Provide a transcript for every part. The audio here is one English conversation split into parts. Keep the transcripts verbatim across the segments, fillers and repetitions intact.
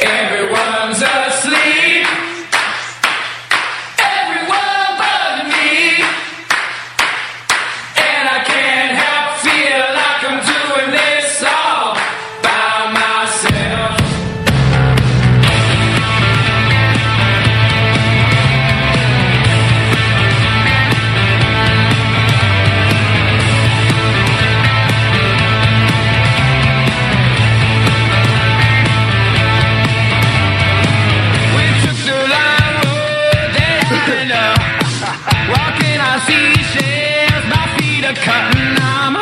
Everyone's asleep. Everyone but me. And I can't help feel like I'm doing this all by myself. We took the long road there and up. Walking on seashells, my feet are cutting. I'm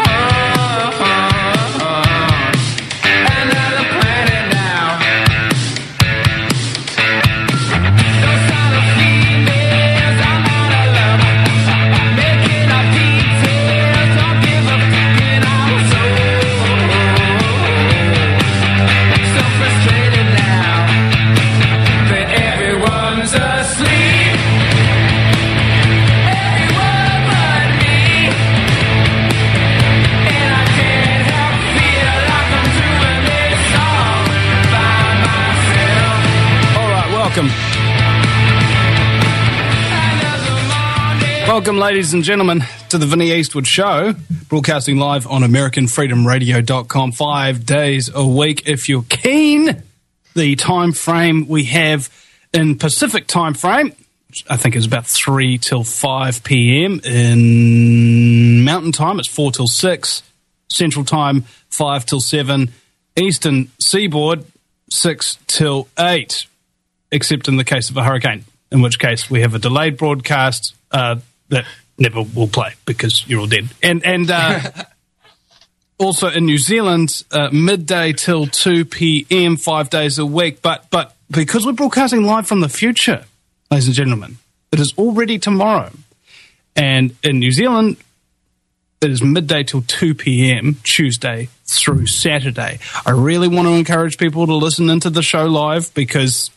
on another planet now. Those are the females I'm out of love. Making up details, don't give a fuck, and I'm so so frustrated now that everyone's asleep. Everyone but me. And I can't help feel like I'm doing this all by myself. All right, welcome. Another morning. Welcome, ladies and gentlemen, to the Vinnie Eastwood Show, broadcasting live on American Freedom Radio dot com five days a week. If you're keen, the time frame we have in Pacific time frame, which I think is about three till five p.m. In Mountain Time, it's four till six. Central Time, five till seven. Eastern Seaboard, six till eight. Except in the case of a hurricane, in which case we have a delayed broadcast uh, that never will play because you're all dead. And and uh, also in New Zealand, uh, midday till two p.m., five days a week. But but because we're broadcasting live from the future, ladies and gentlemen, it is already tomorrow. And in New Zealand, it is midday till two p.m., Tuesday through Saturday. I really want to encourage people to listen into the show live because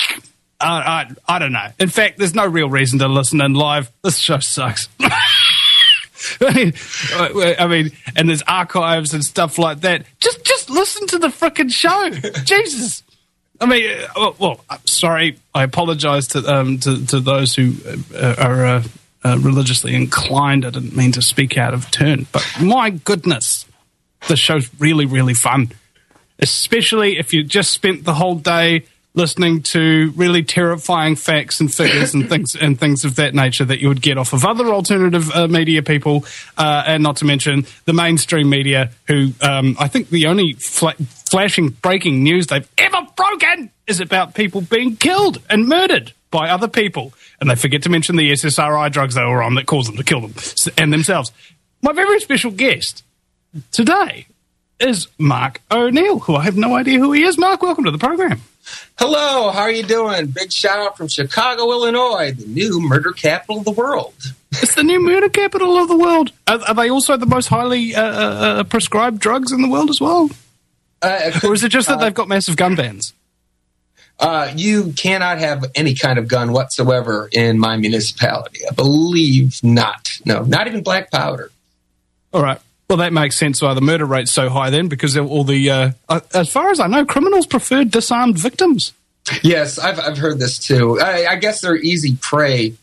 I, I, I don't know. In fact, there's no real reason to listen in live. This show sucks. I mean, I mean, and there's archives and stuff like that. Just, just listen to the frickin' show. Jesus. I mean, uh, well, I'm sorry. I apologize to um to, to those who uh, are uh, uh, religiously inclined. I didn't mean to speak out of turn, but my goodness, the show's really, really fun. Especially if you just spent the whole day listening to really terrifying facts and figures and things and things of that nature that you would get off of other alternative uh, media people, uh, and not to mention the mainstream media, who um, I think the only fla- flashing breaking news they've ever broken is about people being killed and murdered by other people, and they forget to mention the S S R I drugs they were on that caused them to kill them and themselves. My very special guest today is Mark O'Neill, who I have no idea who he is. Mark, welcome to the program. Hello, how are you doing? Big shout out from Chicago, Illinois, the new murder capital of the world. It's the new murder capital of the world. Are, are they also the most highly uh, uh, prescribed drugs in the world as well? Uh, Or is it just that uh, they've got massive gun bans? Uh, you cannot have any kind of gun whatsoever in my municipality. I believe not. No, not even black powder. All right. Well, that makes sense why the murder rate's so high then, because all the, uh, uh, as far as I know, criminals prefer disarmed victims. Yes, I've I've heard this too. I, I guess they're easy prey.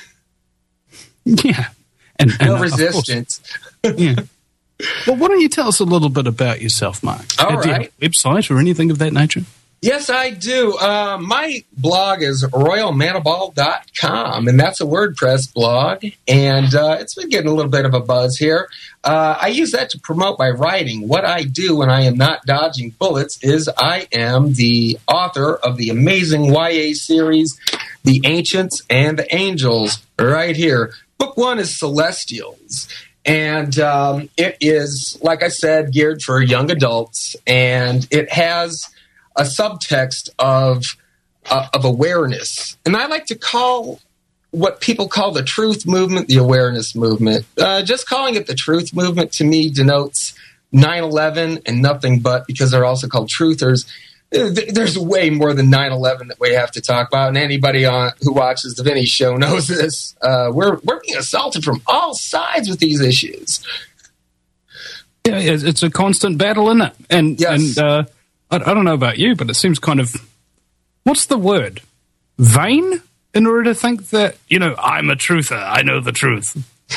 Yeah. And, and No uh, of course. resistance. Yeah. Well, why don't you tell us a little bit about yourself, Mark? All Uh, do you have right. a website or anything of that nature? Yes, I do. Uh, my blog is royal manibal dot com, and that's a WordPress blog, and uh, it's been getting a little bit of a buzz here. Uh, I use that to promote my writing. What I do when I am not dodging bullets is I am the author of the amazing Y A series, The Ancients and the Angels, right here. Book one is Celestials. And um, it is, like I said, geared for young adults, and it has a subtext of uh, of awareness. And I like to call what people call the truth movement the awareness movement. Uh, just calling it the truth movement to me denotes nine eleven and nothing but, because they're also called truthers. There's way more than nine eleven that we have to talk about, and anybody on, who watches the Vinny Show knows this. Uh, we're we're being assaulted from all sides with these issues. Yeah, it's it's a constant battle, isn't it? And Yes. and uh, I, I don't know about you, but it seems kind of what's the word? Vain? In order to think that, you know, I'm a truther, I know the truth.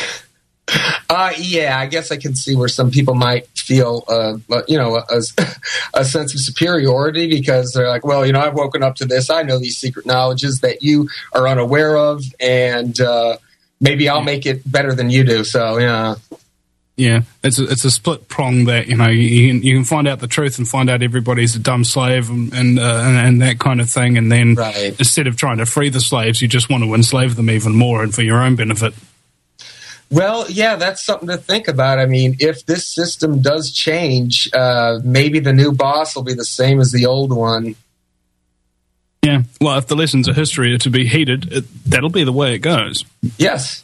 Uh, yeah, I guess I can see where some people might feel, uh, you know, a, a sense of superiority because they're like, well, you know, I've woken up to this. I know these secret knowledges that you are unaware of, and uh, maybe I'll make it better than you do. So, yeah. Yeah, it's a, it's a split prong that, you know, you can, you can find out the truth and find out everybody's a dumb slave and and, uh, and, and that kind of thing. And then right. instead of trying to free the slaves, you just want to enslave them even more and for your own benefit. Well, yeah, that's something to think about. I mean, if this system does change, uh, maybe the new boss will be the same as the old one. Yeah, well, if the lessons of history are to be heeded, it, that'll be the way it goes. Yes.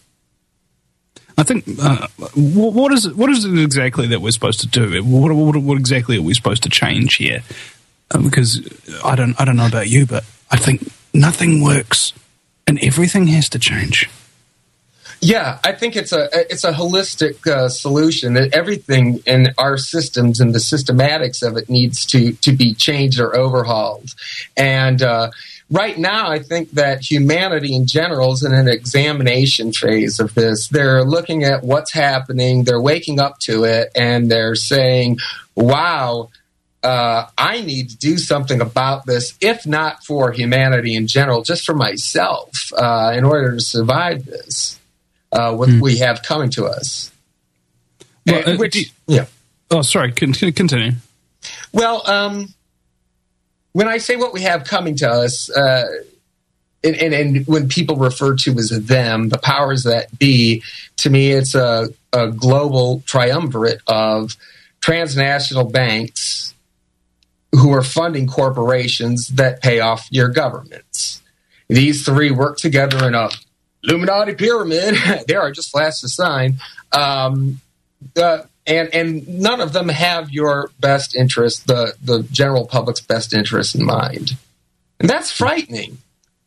I think, uh, what, what is it, what is it exactly that we're supposed to do? What, what, what exactly are we supposed to change here? Uh, because I don't, I don't know about you, but I think nothing works and everything has to change. Yeah, I think it's a it's a holistic uh, solution. Everything in our systems and the systematics of it needs to to be changed or overhauled. And uh, right now, I think that humanity in general is in an examination phase of this. They're looking at what's happening, they're waking up to it, and they're saying, wow, uh, I need to do something about this, if not for humanity in general, just for myself, uh, in order to survive this. Uh, what mm. we have coming to us. Well, uh, which, you, yeah. Oh, sorry. Continue. Well, um, when I say what we have coming to us, uh, and, and, and when people refer to as them, the powers that be, to me, it's a, a global triumvirate of transnational banks who are funding corporations that pay off your governments. These three work together in a Illuminati pyramid. They are just flash the sign, um, uh, and and none of them have your best interest, the the general public's best interest in mind, and that's frightening.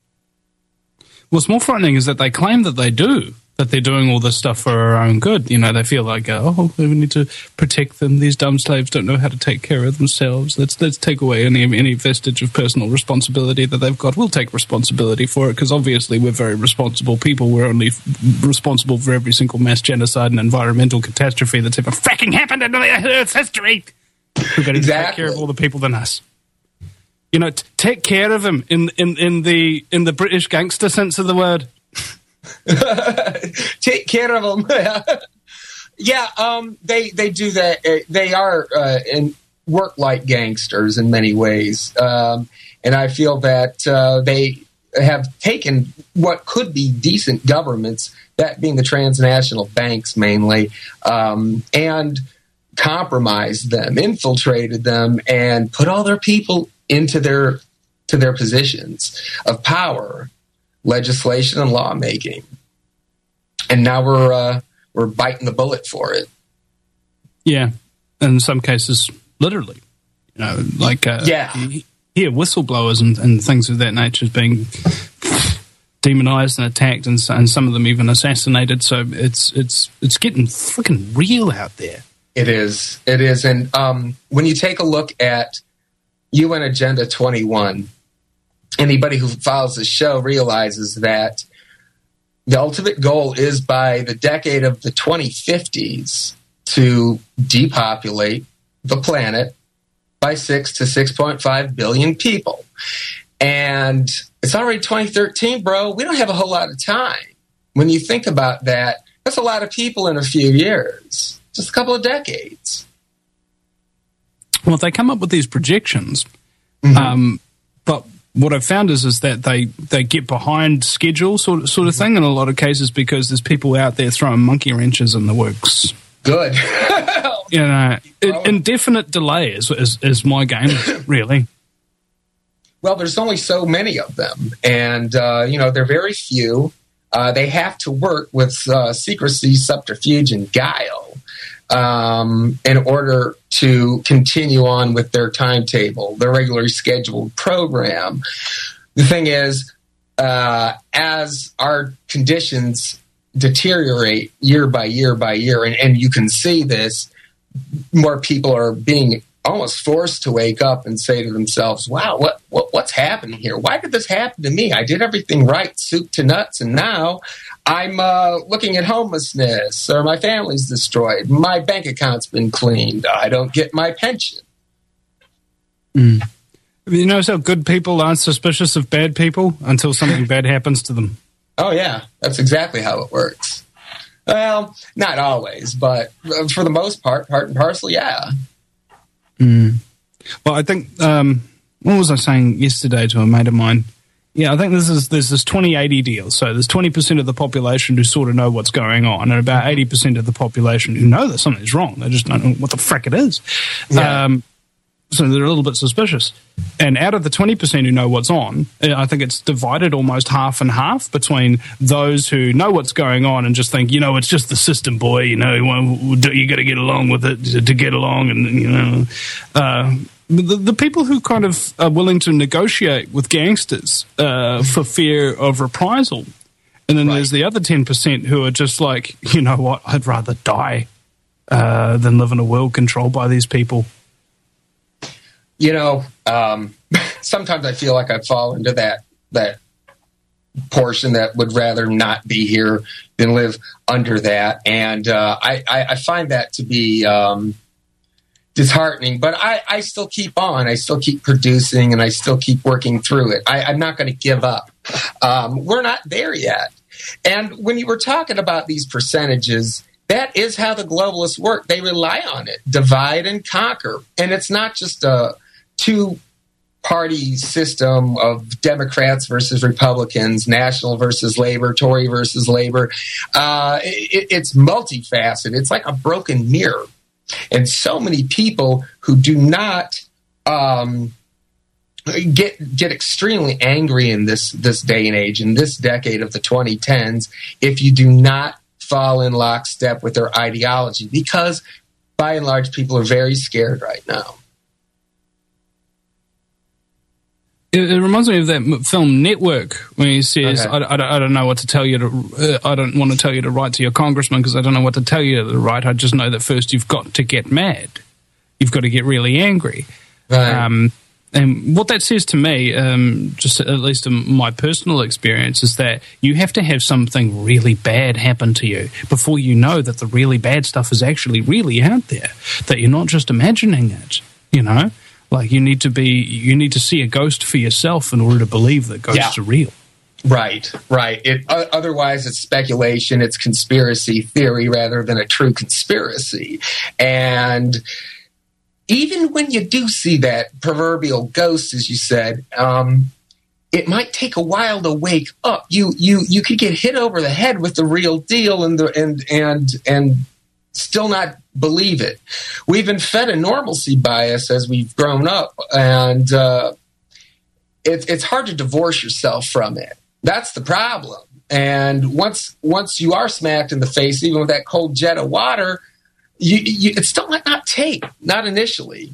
What's more frightening is that they claim that they do, that they're doing all this stuff for our own good. You know, they feel like, oh, we need to protect them. These dumb slaves don't know how to take care of themselves. Let's let's take away any any vestige of personal responsibility that they've got. We'll take responsibility for it because obviously we're very responsible people. We're only f- responsible for every single mass genocide and environmental catastrophe that's ever fracking happened in Earth's history. We're going to exactly. take care of all the people than us. You know, t- take care of them in, in, in the in the British gangster sense of the word. Take care of them. yeah, um, they they do that. They are uh, and work like gangsters in many ways, um, and I feel that uh, they have taken what could be decent governments, that being the transnational banks mainly, um, and compromised them, infiltrated them, and put all their people into their to their positions of power, legislation, and lawmaking. And now we're uh, we're biting the bullet for it. Yeah, in some cases, literally. You know, like uh, yeah, you hear whistleblowers and, and things of that nature being demonized and attacked, and, and some of them even assassinated. So it's it's it's getting freaking real out there. It is. It is. And um, when you take a look at U N Agenda twenty-one, anybody who follows the show realizes that the ultimate goal is by the decade of the twenty fifties to depopulate the planet by six to six point five billion people. And it's already twenty thirteen, bro. We don't have a whole lot of time. When you think about that, that's a lot of people in a few years. Just a couple of decades. Well, they come up with these projections, mm-hmm. um, but what I've found is is that they, they get behind schedule sort of, sort of thing in a lot of cases because there's people out there throwing monkey wrenches in the works. Good. You know, it, indefinite delay is, is is my game, really. Well, there's only so many of them, and uh, you know they're very few. Uh, they have to work with uh, secrecy, subterfuge, and guile um, in order to continue on with their timetable, their regularly scheduled program. The thing is, uh, as our conditions deteriorate year by year by year, and, and you can see this, more people are being almost forced to wake up and say to themselves, wow, what, what what's happening here? Why did this happen to me? I did everything right, soup to nuts, and now I'm uh, looking at homelessness, or my family's destroyed. My bank account's been cleaned. I don't get my pension. Mm. You notice how good people aren't suspicious of bad people until something bad happens to them? Oh, yeah. That's exactly how it works. Well, not always, but for the most part, part and parcel, yeah. Mm. Well, I think, um, what was I saying yesterday to a mate of mine? Yeah, I think this is there's this twenty eighty deal. So there's twenty percent of the population who sort of know what's going on, and about eighty percent of the population who know that something's wrong. They just don't know what the frick it is. Yeah. Um, so they're a little bit suspicious. And out of the twenty percent who know what's on, I think it's divided almost half and half between those who know what's going on and just think, you know, it's just the system, boy, you know, you got to get along with it to get along. And, you know, uh, the, the people who kind of are willing to negotiate with gangsters uh, for fear of reprisal. And then right. there's the other ten percent who are just like, you know what, I'd rather die uh, than live in a world controlled by these people. You know, um, sometimes I feel like I fall into that that portion that would rather not be here than live under that. And uh, I, I, I find that to be um, disheartening. But I, I still keep on. I still keep producing, and I still keep working through it. I, I'm not going to give up. Um, we're not there yet. And when you were talking about these percentages, that is how the globalists work. They rely on it. Divide and conquer. And it's not just a two-party system of Democrats versus Republicans, national versus labor, Tory versus labor. Uh, it, it's multifaceted. It's like a broken mirror. And so many people who do not um, get get extremely angry in this, this day and age, in this decade of the twenty tens, if you do not fall in lockstep with their ideology, because by and large, people are very scared right now. It, it reminds me of that film Network, when he says, okay. I, I, I don't know what to tell you to, uh, I don't want to tell you to write to your congressman because I don't know what to tell you to write. I just know that first you've got to get mad. You've got to get really angry. Right. Um, and what that says to me, um, just at least in my personal experience, is that you have to have something really bad happen to you before you know that the really bad stuff is actually really out there, that you're not just imagining it, you know? Like you need to be, you need to see a ghost for yourself in order to believe that ghosts yeah. are real. Right, right. It, uh, otherwise, it's speculation, it's conspiracy theory rather than a true conspiracy. And even when you do see that proverbial ghost, as you said, um, it might take a while to wake up. You you you could get hit over the head with the real deal and the and and and still not believe it. We've been fed a normalcy bias as we've grown up, and uh, it's it's hard to divorce yourself from it. That's the problem. And once once you are smacked in the face, even with that cold jet of water, you, you, it still might not take, not initially.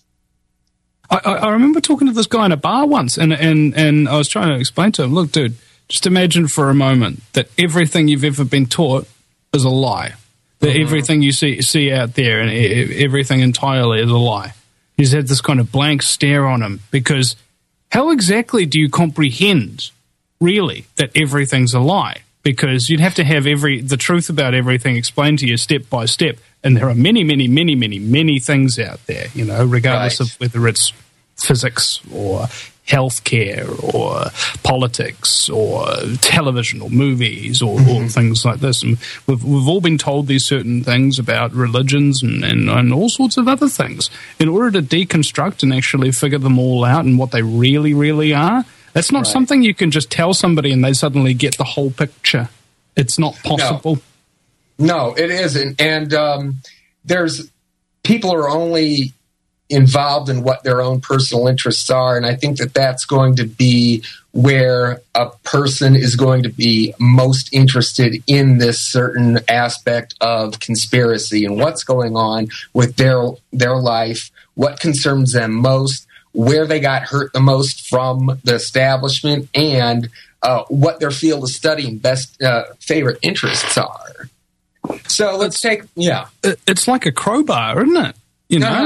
I, I remember talking to this guy in a bar once, and, and, and I was trying to explain to him, look, dude, just imagine for a moment that everything you've ever been taught is a lie. That mm-hmm. everything you see see out there and everything entirely is a lie. He's had this kind of blank stare on him, because how exactly do you comprehend, really, that everything's a lie? Because you'd have to have every the truth about everything explained to you step by step. And there are many, many, many, many, many things out there, you know, regardless right. of whether it's physics or healthcare or politics or television or movies or, mm-hmm. or things like this. And we've, we've all been told these certain things about religions and, and, and all sorts of other things. In order to deconstruct and actually figure them all out and what they really, really are, that's not right. something you can just tell somebody and they suddenly get the whole picture. It's not possible. No. No, it isn't. And um, there's people are only involved in what their own personal interests are. And I think that that's going to be where a person is going to be most interested in this certain aspect of conspiracy and what's going on with their their life, what concerns them most, where they got hurt the most from the establishment, and uh, what their field of study and best uh, favorite interests are. So let's take, yeah. It's like a crowbar, isn't it? You know, uh-huh.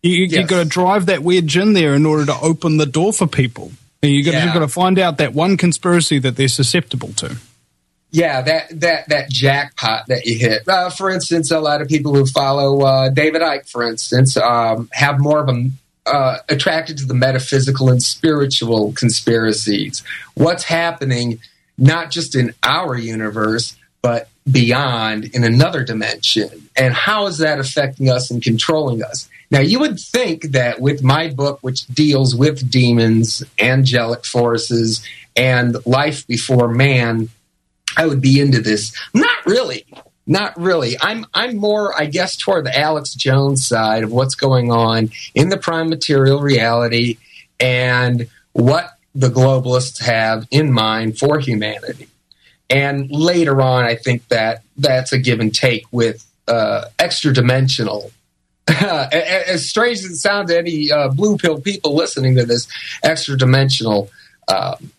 You, Yes. You've got to drive that wedge in there in order to open the door for people. And you got Yeah. you've got to find out that one conspiracy that they're susceptible to. Yeah, that that that jackpot that you hit. Uh, for instance, a lot of people who follow uh, David Icke, for instance, um, have more of a uh, attracted to the metaphysical and spiritual conspiracies. What's happening, not just in our universe, but beyond in another dimension, and how is that affecting us and controlling us? Now, you would think that with my book, which deals with demons, angelic forces, and life before man, I would be into this. Not really. Not really. I'm I'm more, I guess, toward the Alex Jones side of what's going on in the prime material reality and what the globalists have in mind for humanity. And later on, I think that that's a give and take with uh, extra-dimensional. As strange as it sounds to any uh, blue pill people listening to this, extra-dimensional um,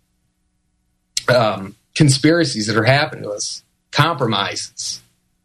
um, conspiracies that are happening to us, compromises.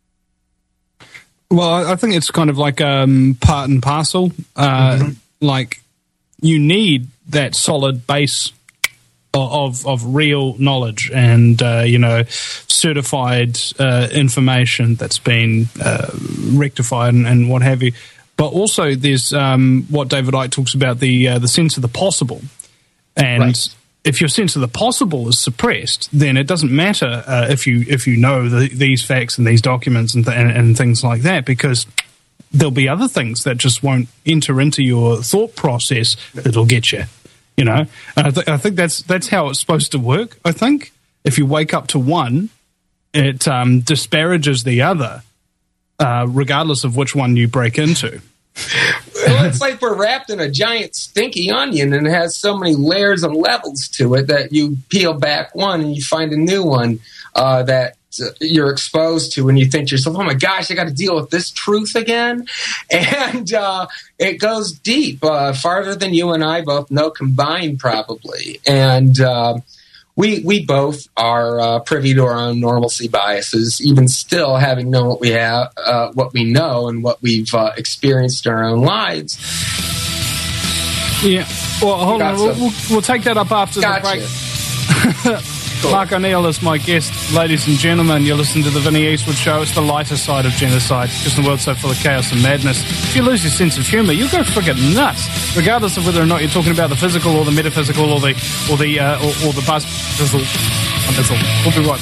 Well, I I think it's kind of like um, part and parcel. Uh, Mm-hmm. Like you need that solid base of of real knowledge and uh, you know certified uh, information that's been uh, rectified and, and what have you. But also, there's um, what David Icke talks about the uh, the sense of the possible, and Right. if your sense of the possible is suppressed, then it doesn't matter uh, if you if you know the, these facts and these documents and, th- and and things like that, because there'll be other things that just won't enter into your thought process that'll get you. You know, and I, th- I think that's that's how it's supposed to work. I think if you wake up to one, it um, disparages the other, uh, regardless of which one you break into. Well, it's like we're wrapped in a giant stinky onion and it has so many layers and levels to it that you peel back one and you find a new one uh, that uh, you're exposed to, and you think to yourself, oh my gosh, I got to deal with this truth again. And uh, it goes deep, uh, farther than you and I both know combined, probably. And uh, we we both are uh, privy to our own normalcy biases, even still having known what we have, uh, what we know, and what we've uh, experienced in our own lives. Yeah. Well, hold on. Gotcha. We'll, we'll, we'll take that up after Gotcha. the break. Cool. Mark O'Neill is my guest, ladies and gentlemen. You're listening to the Vinnie Eastwood Show. It's the lighter side of genocide, because the world's so full of chaos and madness. If you lose your sense of humour, you'll go friggin' nuts, regardless of whether or not you're talking about the physical or the metaphysical or the or the uh, or, or the buzz bizzle. bizzle. We'll be right.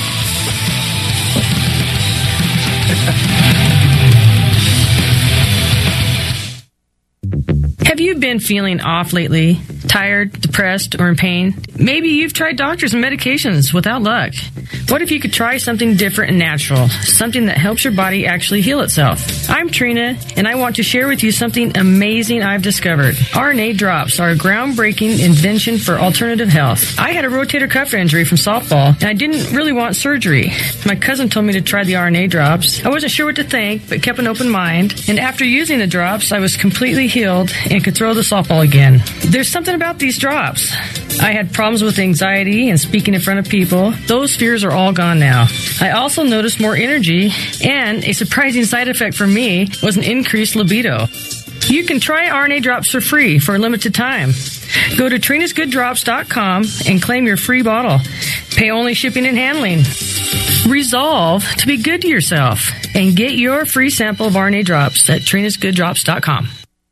Have you been feeling off lately? Tired, depressed, or in pain? Maybe you've tried doctors and medications without luck. What if you could try something different and natural? Something that helps your body actually heal itself. I'm Trina, and I want to share with you something amazing I've discovered. R N A drops are a groundbreaking invention for alternative health. I had a rotator cuff injury from softball, and I didn't really want surgery. My cousin told me to try the R N A drops. I wasn't sure what to think, but kept an open mind. And after using the drops, I was completely healed and could throw the softball again. There's something about these drops. I had problems with anxiety and speaking in front of people. Those fears are all gone now. I also noticed more energy, and a surprising side effect for me was an increased libido. You can try R N A drops for free for a limited time. Go to trinas good drops dot com and claim your free bottle. Pay only shipping and handling. Resolve to be good to yourself and get your free sample of R N A drops at trinas good drops dot com.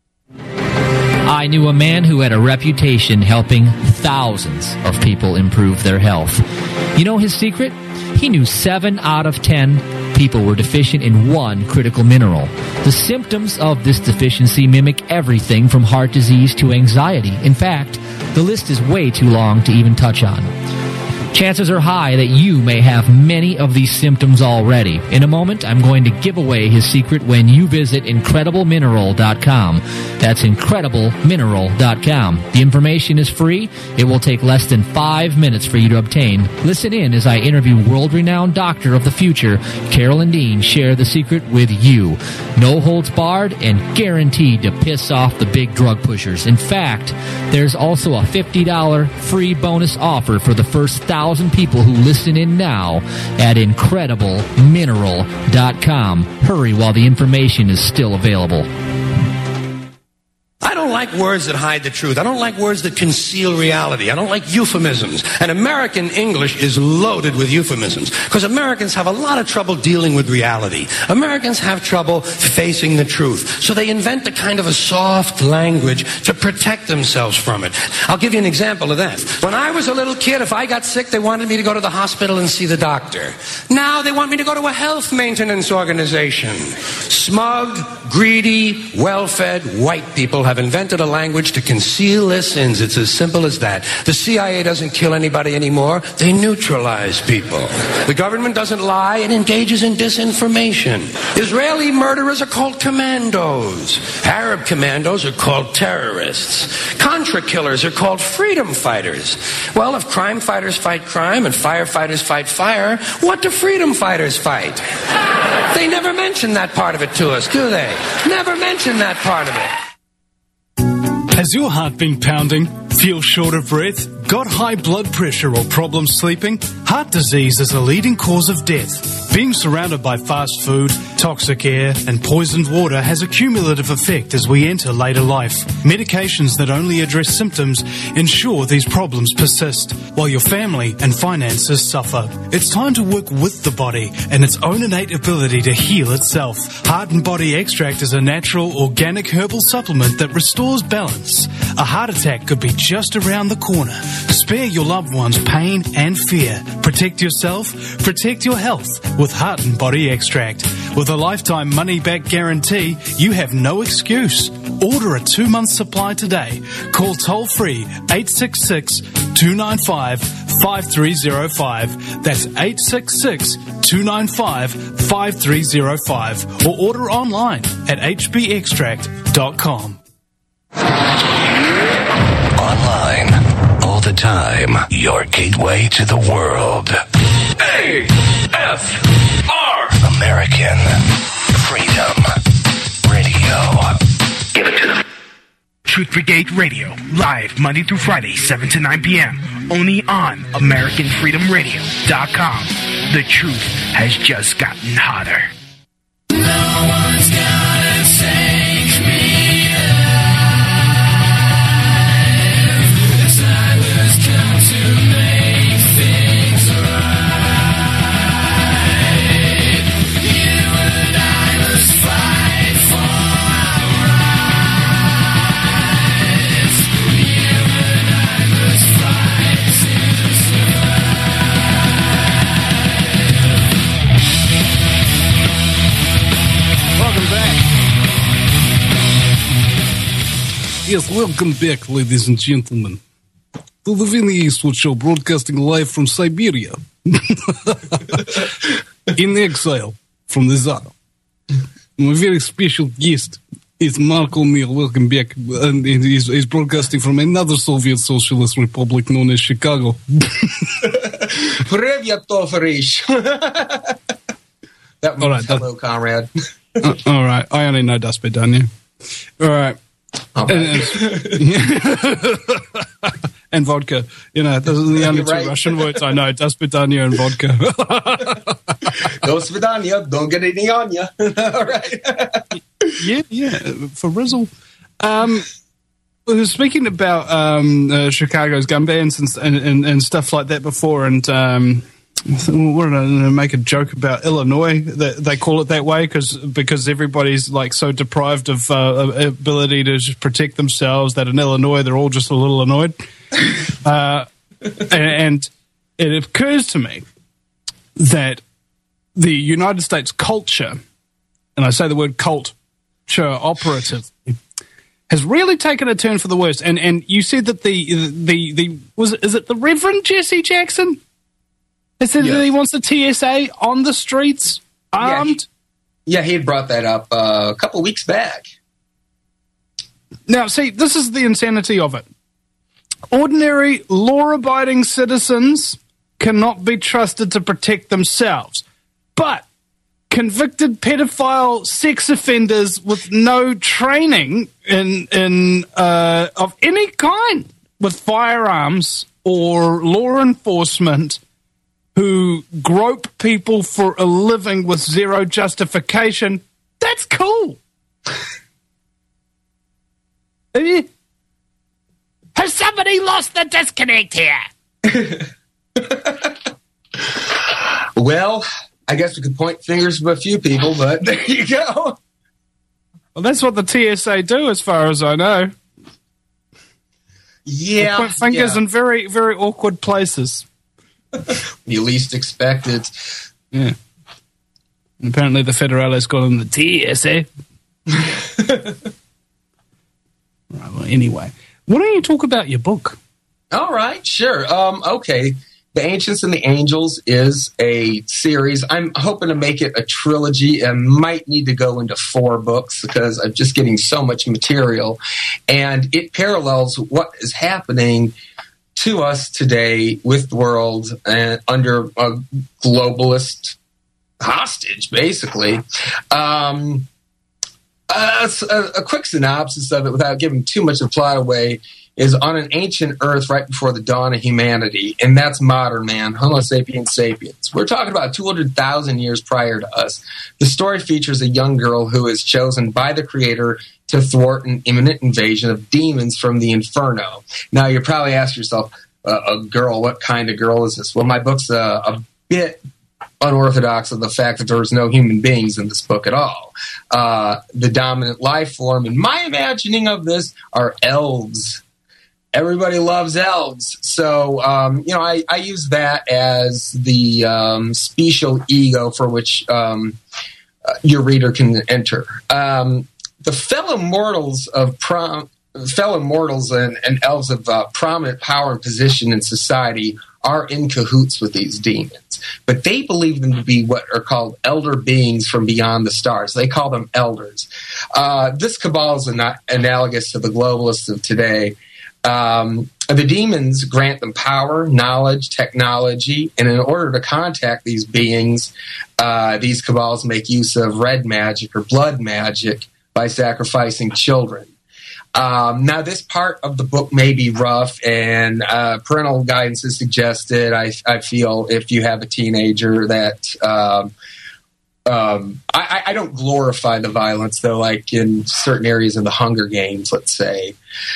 I knew a man who had a reputation helping thousands of people improve their health. You know his secret? He knew seven out of ten people were deficient in one critical mineral. The symptoms of this deficiency mimic everything from heart disease to anxiety. In fact, the list is way too long to even touch on. Chances are high that you may have many of these symptoms already. In a moment, I'm going to give away his secret when you visit incredible mineral dot com. That's incredible mineral dot com. The information is free. It will take less than five minutes for you to obtain. Listen in as I interview world-renowned doctor of the future, Carolyn Dean, share the secret with you. No holds barred and guaranteed to piss off the big drug pushers. In fact, there's also a fifty dollars free bonus offer for the first thousand people who listen in now at incredible mineral dot com. Hurry while the information is still available. don't like words that hide the truth. I don't like words that conceal reality. I don't like euphemisms. And American English is loaded with euphemisms because Americans have a lot of trouble dealing with reality. Americans have trouble facing the truth. So they invent a kind of a soft language to protect themselves from it. I'll give you an example of that. When I was a little kid, if I got sick, they wanted me to go to the hospital and see the doctor. Now they want me to go to a health maintenance organization. Smug, greedy, well-fed white people have invented a language to conceal their sins. It's as simple as that. The C I A doesn't kill anybody anymore. They neutralize people. The government doesn't lie. It engages in disinformation. Israeli murderers are called commandos. Arab commandos are called terrorists. Contra killers are called freedom fighters. Well, if crime fighters fight crime and firefighters fight fire, what do freedom fighters fight? They never mention that part of it to us, do they? Never mention that part of it. Has your heart been pounding? Feel short of breath? Got high blood pressure or problems sleeping? Heart disease is a leading cause of death. Being surrounded by fast food, toxic air, and poisoned water has a cumulative effect as we enter later life. Medications that only address symptoms ensure these problems persist, while your family and finances suffer. It's time to work with the body and its own innate ability to heal itself. Heart and Body Extract is a natural, organic herbal supplement that restores balance. A heart attack could be just around the corner. Spare your loved ones pain and fear. Protect yourself, protect your health with Heart and Body Extract. With a lifetime money-back guarantee, you have no excuse. Order a two-month supply today. Call toll-free eight six six, two nine five, five three zero five. That's eight six six, two nine five, five three zero five. Or order online at h b extract dot com. Online, all the time, your gateway to the world. A F R American Freedom Radio. Give it to them. Truth Brigade Radio, live Monday through Friday, seven to nine p.m. Only on American Freedom Radio dot com. The truth has just gotten hotter. No one's gonna take me alive. The time has come to make things right. You and I must fight for our rights. You and I must fight to survive. Welcome back. Yes, welcome back, ladies and gentlemen, to the Vinny Eastwood Show, broadcasting live from Siberia. In exile from the Tsar. My very special guest is Mark O'Neill. Welcome back. And he's, he's broadcasting from another Soviet Socialist Republic known as Chicago. Привет, товарищ. That means All right, hello, that- comrade. Uh, all right, I only know Das Bedanya. All right. All right. And, and vodka. You know, those are the only two Right. Russian words I know. Das Bedanya and vodka. До свидания, don't get any on ya. All right. yeah, yeah, for Rizzle. Um, we were speaking about um, uh, Chicago's gun bans and, and, and, and stuff like that before, and um, what did I make a joke about Illinois? That they call it that way because because everybody's like so deprived of uh, ability to just protect themselves that in Illinois they're all just a little annoyed. uh, and it occurs to me that the United States culture, and I say the word culture operatively, has really taken a turn for the worse. And and you said that the the the was is it the Reverend Jesse Jackson? He said Yes. that he wants the T S A on the streets, armed. Yeah, he had brought that up uh, a couple weeks back. Now, see, this is the insanity of it. Ordinary, law-abiding citizens cannot be trusted to protect themselves. But convicted pedophile sex offenders with no training in in uh, of any kind with firearms or law enforcement who grope people for a living with zero justification, that's cool. Has somebody lost the disconnect here? Well, I guess we could point fingers to a few people, but there you go. Well, that's what the T S A do, as far as I know. Yeah. They point fingers yeah. in very, very awkward places. You least expect it. Yeah. And apparently the Federales call them the T S A. Right, well, anyway. Why don't you talk about your book? All right, sure. Um, okay. The Ancients and the Angels is a series. I'm hoping to make it a trilogy and might need to go into four books because I'm just getting so much material. And it parallels what is happening to us today with the world and under a globalist hostage, basically. Um, uh, a, a quick synopsis of it without giving too much of the plot away is on an ancient Earth right before the dawn of humanity, and that's modern man, Homo sapiens sapiens. We're talking about two hundred thousand years prior to us. The story features a young girl who is chosen by the Creator to thwart an imminent invasion of demons from the Inferno. Now, you're probably asking yourself, uh, a girl, what kind of girl is this? Well, my book's a, a bit unorthodox of the fact that there's no human beings in this book at all. Uh, the dominant life form, in my imagining of this, are elves. Everybody loves elves. So, um, you know, I, I use that as the um, special ego for which um, uh, your reader can enter. Um, the fellow mortals of prom- fellow mortals and, and elves of uh, prominent power and position in society are in cahoots with these demons. But they believe them to be what are called elder beings from beyond the stars. They call them elders. Uh, this cabal is an- analogous to the globalists of today. Um, the demons grant them power, knowledge, technology, and in order to contact these beings, uh, these cabals make use of red magic or blood magic by sacrificing children. Um, now, this part of the book may be rough, and uh, parental guidance is suggested. I, I feel if you have a teenager that um, um, I, I don't glorify the violence, though, like in certain areas in the Hunger Games, let's say.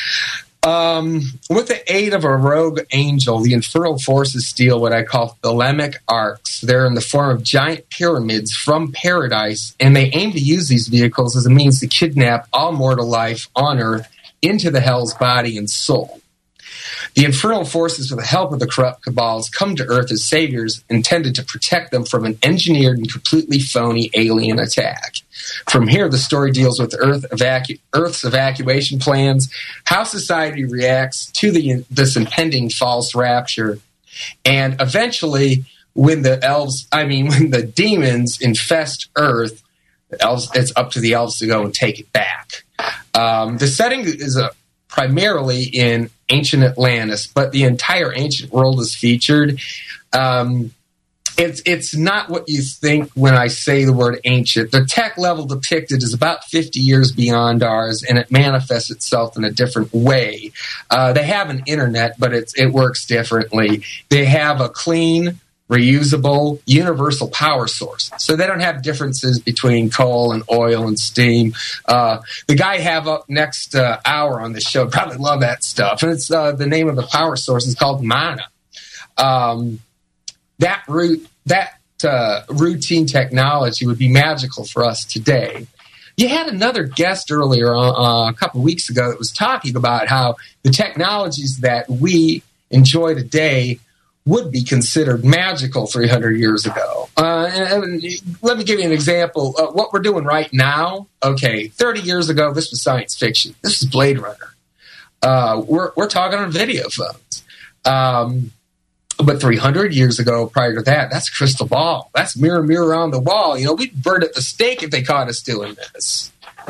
Um, with the aid of a rogue angel, the infernal forces steal what I call thelemic arcs. They're in the form of giant pyramids from paradise, and they aim to use these vehicles as a means to kidnap all mortal life on Earth into the hell's body and soul. The infernal forces, with the help of the corrupt cabals, come to Earth as saviors intended to protect them from an engineered and completely phony alien attack. From here, the story deals with Earth evacu- Earth's evacuation plans, how society reacts to the, this impending false rapture, and eventually, when the elves, I mean, when the demons infest Earth, the elves, it's up to the elves to go and take it back. Um, the setting is a primarily in ancient Atlantis, but the entire ancient world is featured. Um, it's it's not what you think when I say the word ancient. The tech level depicted is about fifty years beyond ours, and it manifests itself in a different way. Uh, they have an internet, but it's, it works differently. They have a clean, reusable, universal power source. So they don't have differences between coal and oil and steam. Uh, the guy I have up next uh, hour on the show probably love that stuff. And it's uh, the name of the power source is called mana. Um, that root, that uh, routine technology would be magical for us today. You had another guest earlier uh, a couple of weeks ago that was talking about how the technologies that we enjoy today would be considered magical three hundred years ago. Uh, and, and let me give you an example. Uh, what we're doing right now, okay, thirty years ago, this was science fiction. This is Blade Runner. Uh, we're, we're talking on video phones. Um, but three hundred years ago, prior to that, that's a crystal ball. That's mirror, mirror on the wall. You know, we'd burn at the stake if they caught us doing this.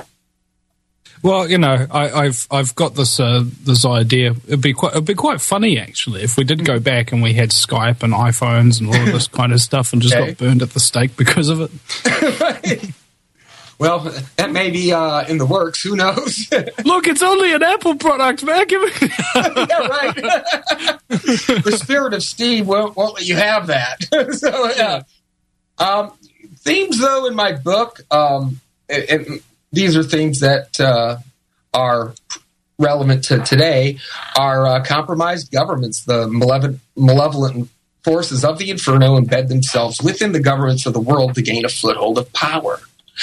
Well, you know, I, I've I've got this uh, this idea. It'd be quite it'd be quite funny actually if we did go back and we had Skype and iPhones and all of this kind of stuff and just okay. got burned at the stake because of it. Right. Well, that may be uh, in the works. Who knows? Look, it's only an Apple product, man. Give me- yeah, right. The spirit of Steve won't, won't let you have that. So, yeah. Um, themes, though, in my book, um, it, it, these are themes that uh, are relevant to today are uh, compromised governments. The malevolent, malevolent forces of the Inferno embed themselves within the governments of the world to gain a foothold of power.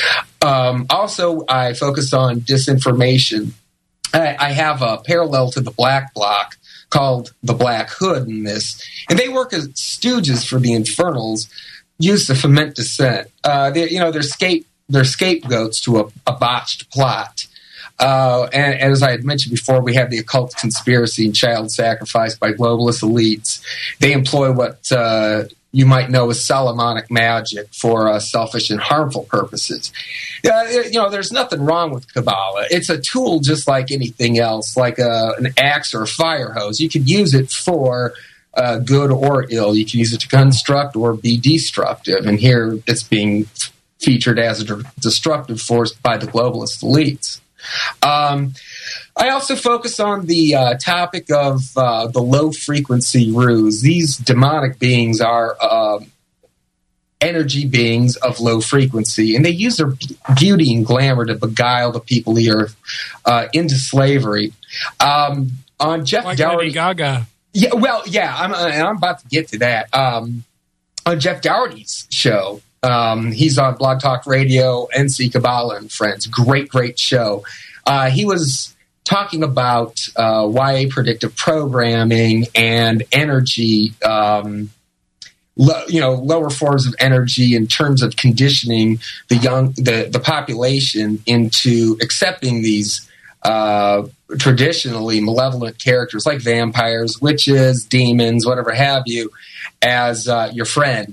Um, also, I focus on disinformation. I, I have a parallel to the Black Bloc called the Black Hood in this, and they work as stooges for the Infernals, used to foment dissent. Uh, they, you know, they're scape they're scapegoats to a, a botched plot. Uh, and, and as I had mentioned before, we have the occult conspiracy and child sacrifice by globalist elites. They employ what uh, you might know as Solomonic magic for uh, selfish and harmful purposes. Uh, you know, there's nothing wrong with Kabbalah. It's a tool just like anything else, like a, an axe or a fire hose. You can use it for uh, good or ill. You can use it to construct or be destructive. And here it's being featured as a de- destructive force by the globalist elites. Um, I also focus on the uh, topic of uh, the low-frequency ruse. These demonic beings are uh, energy beings of low frequency, and they use their beauty and glamour to beguile the people of the earth uh, into slavery. Um, on Jeff like Dougherty, Lady Gaga. Yeah, well, yeah, I'm, I'm about to get to that. Um, on Jeff Dougherty's show, Um, he's on Blog Talk Radio, N C Kabbalah and Friends. Great, great show. Uh, he was talking about uh, Y A predictive programming and energy, um, lo- you know, lower forms of energy in terms of conditioning the young, the, the population into accepting these uh, traditionally malevolent characters like vampires, witches, demons, whatever have you, as uh, your friend.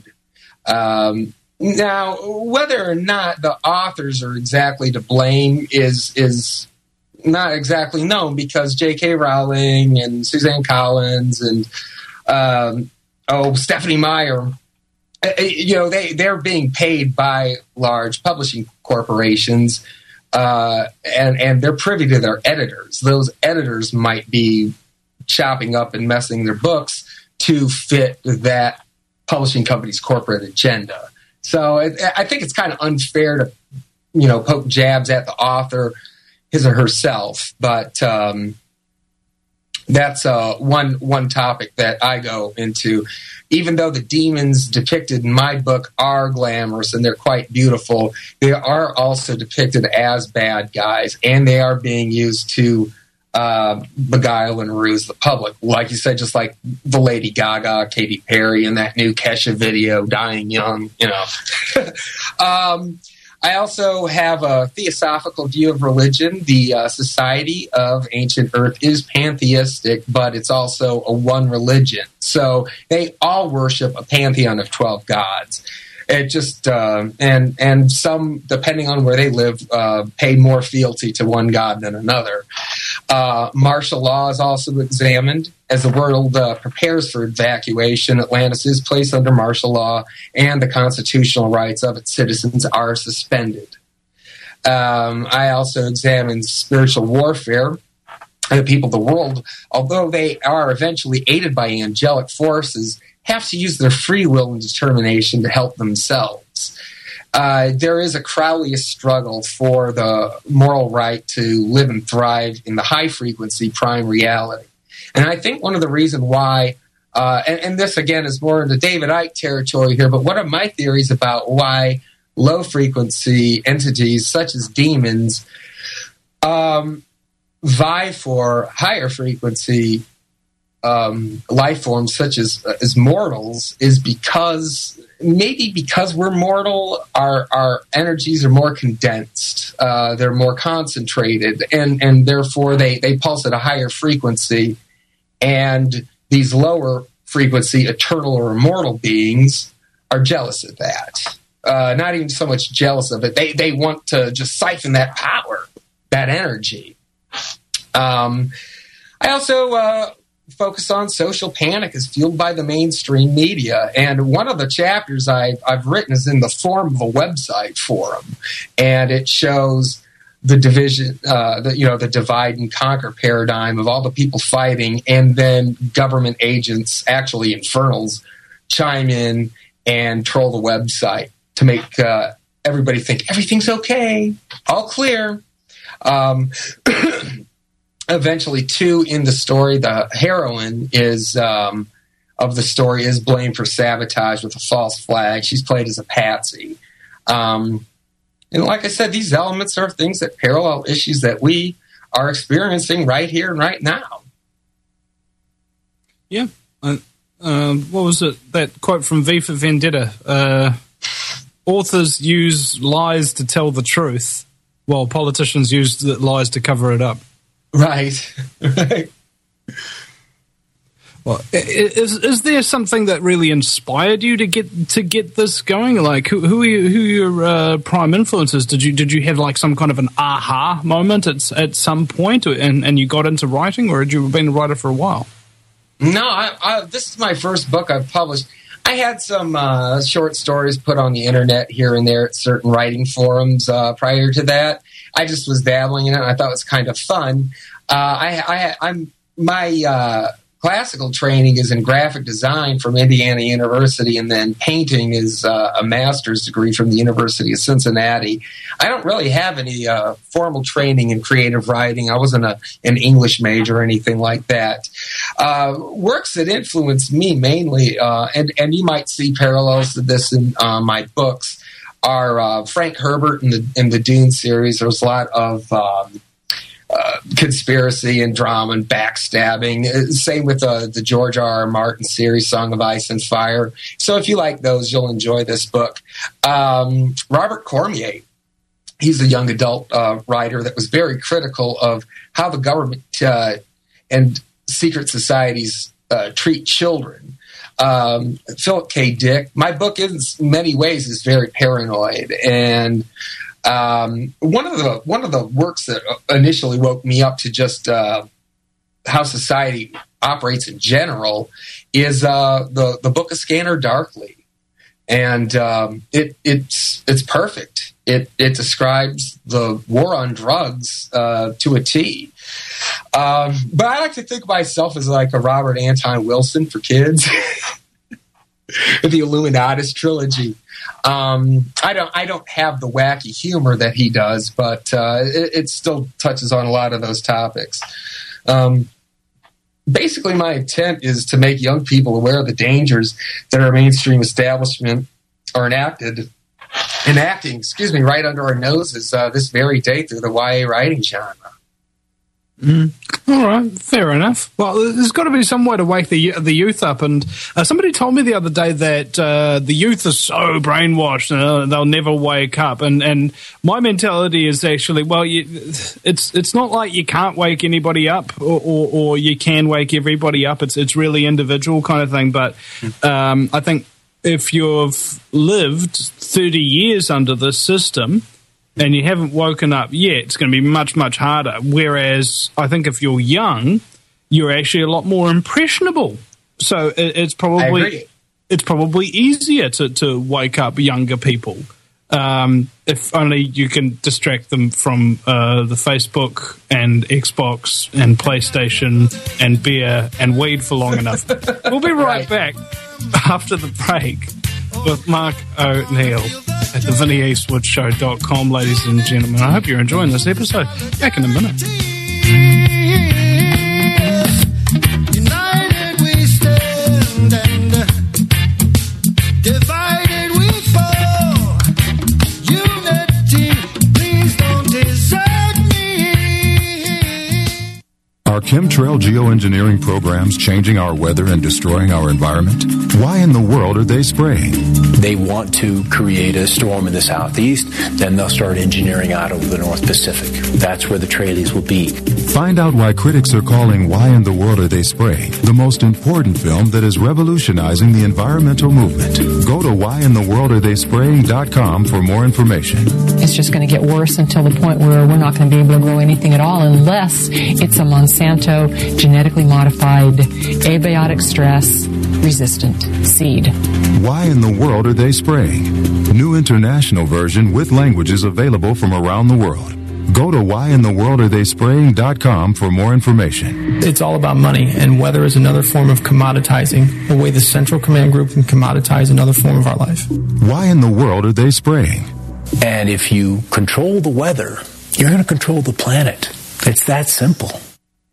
Um, Now, whether or not the authors are exactly to blame is is not exactly known, because J K. Rowling and Suzanne Collins and um, oh Stephanie Meyer, you know, they they're being paid by large publishing corporations, uh, and and they're privy to their editors. Those editors might be chopping up and messing their books to fit that publishing company's corporate agenda. So it, I think it's kind of unfair to, you know, poke jabs at the author, his or herself. But um, that's uh, one one topic that I go into. Even though the demons depicted in my book are glamorous and they're quite beautiful, they are also depicted as bad guys, and they are being used to uh, beguile and ruse the public. Like you said, just like the Lady Gaga, Katy Perry, and that new Kesha video, Dying Young, you know. um, I also have a theosophical view of religion. The uh, Society of Ancient Earth is pantheistic, but it's also a one religion. So they all worship a pantheon of twelve gods. It just uh, and and some, depending on where they live, uh, pay more fealty to one god than another. Uh, martial law is also examined. As the world uh, prepares for evacuation, Atlantis is placed under martial law, and the constitutional rights of its citizens are suspended. Um, I also examine spiritual warfare. The people of the world, although they are eventually aided by angelic forces, have to use their free will and determination to help themselves. Uh, there is a Crowleyist struggle for the moral right to live and thrive in the high-frequency prime reality. And I think one of the reasons why, uh, and, and this, again, is more into David Icke territory here, but one of my theories about why low-frequency entities such as demons um, vie for higher-frequency Um, life forms such as as mortals is because maybe because we're mortal, our our energies are more condensed, uh, they're more concentrated, and and therefore they they pulse at a higher frequency, and these lower frequency eternal or immortal beings are jealous of that. Uh, not even so much jealous of it; they they want to just siphon that power, that energy. Um, I also. Uh, focus on social panic is fueled by the mainstream media. And one of the chapters I've, I've written is in the form of a website forum. And it shows the division, uh, the, you know, the divide and conquer paradigm of all the people fighting, and then government agents, actually infernals, chime in and troll the website to make uh, everybody think everything's okay, all clear. Um eventually, too, in the story, the heroine is um, of the story is blamed for sabotage with a false flag. She's played as a patsy. Um, and like I said, these elements are things that parallel issues that we are experiencing right here and right now. Yeah. Uh, uh, what was it? That quote from V for Vendetta. Uh, authors use lies to tell the truth, while politicians use the lies to cover it up. Right. Right. Well, is is there something that really inspired you to get to get this going? Like, who who are, you, who are your uh, prime influences? Did you did you have like some kind of an aha moment at at some point, and and you got into writing, or had you been a writer for a while? No, I, I, this is my first book I've published. I had some uh, short stories put on the internet here and there at certain writing forums uh, prior to that. I just was dabbling in it. And I thought it was kind of fun. Uh, I, I, I'm my uh, classical training is in graphic design from Indiana University, and then painting is uh, a master's degree from the University of Cincinnati. I don't really have any uh, formal training in creative writing. I wasn't a, an English major or anything like that. Uh, works that influenced me mainly, uh, and, and you might see parallels to this in uh, my books, are uh, Frank Herbert in the in the Dune series. There's a lot of um, uh, conspiracy and drama and backstabbing. Same with uh, the George R. R. Martin series, Song of Ice and Fire. So if you like those, you'll enjoy this book. Um, Robert Cormier, he's a young adult uh, writer that was very critical of how the government uh, and secret societies uh, treat children. Um, Philip K. Dick. My book, in many ways, is very paranoid, and um, one of the one of the works that initially woke me up to just uh, how society operates in general is uh, the the book of Scanner Darkly, and um, it it's it's perfect. It it describes the war on drugs uh, to a T. Um, but I like to think of myself as like a Robert Anton Wilson for kids. The Illuminatus trilogy. Um, I don't I don't have the wacky humor that he does, but uh, it, it still touches on a lot of those topics. Um, basically, my intent is to make young people aware of the dangers that our mainstream establishment are enacted enacting, excuse me, right under our noses uh, this very day through the Y A writing genre. Mm. All right, fair enough. Well, there's got to be some way to wake the the youth up. And uh, somebody told me the other day that uh, the youth are so brainwashed, uh, they'll never wake up. And and my mentality is actually, well, you, it's it's not like you can't wake anybody up, or, or, or you can wake everybody up. It's it's really individual kind of thing. But um, I think if you've lived thirty years under this system and you haven't woken up yet, it's going to be much, much harder. Whereas I think if you're young, you're actually a lot more impressionable. So it, it's probably it's probably easier to, to wake up younger people, um, if only you can distract them from uh, the Facebook and Xbox and PlayStation and beer and weed for long enough. We'll be right, right back after the break with Mark O'Neill at the Vinnie Eastwood Show dot com, ladies and gentlemen. I hope you're enjoying this episode. Back in a minute. United we stand and divided we fall. Unity, please don't desert me. Are chemtrail geoengineering programs changing our weather and destroying our environment? Why in the world are they spraying? They want to create a storm in the southeast, then they'll start engineering out over the North Pacific. That's where the trailies will be. Find out why critics are calling Why in the World Are They Spraying the most important film that is revolutionizing the environmental movement. Go to why in the world are they spraying dot com for more information. It's just going to get worse until the point where we're not going to be able to grow anything at all unless it's a Monsanto genetically modified abiotic stress resistant seed. Why in the world are they spraying? New international version with languages available from around the world. Go to why in the world are they spraying dot com for more information. It's all about money, and weather is another form of commoditizing, the way the Central Command Group can commoditize another form of our life. Why in the world are they spraying? And if you control the weather, you're going to control the planet. It's that simple.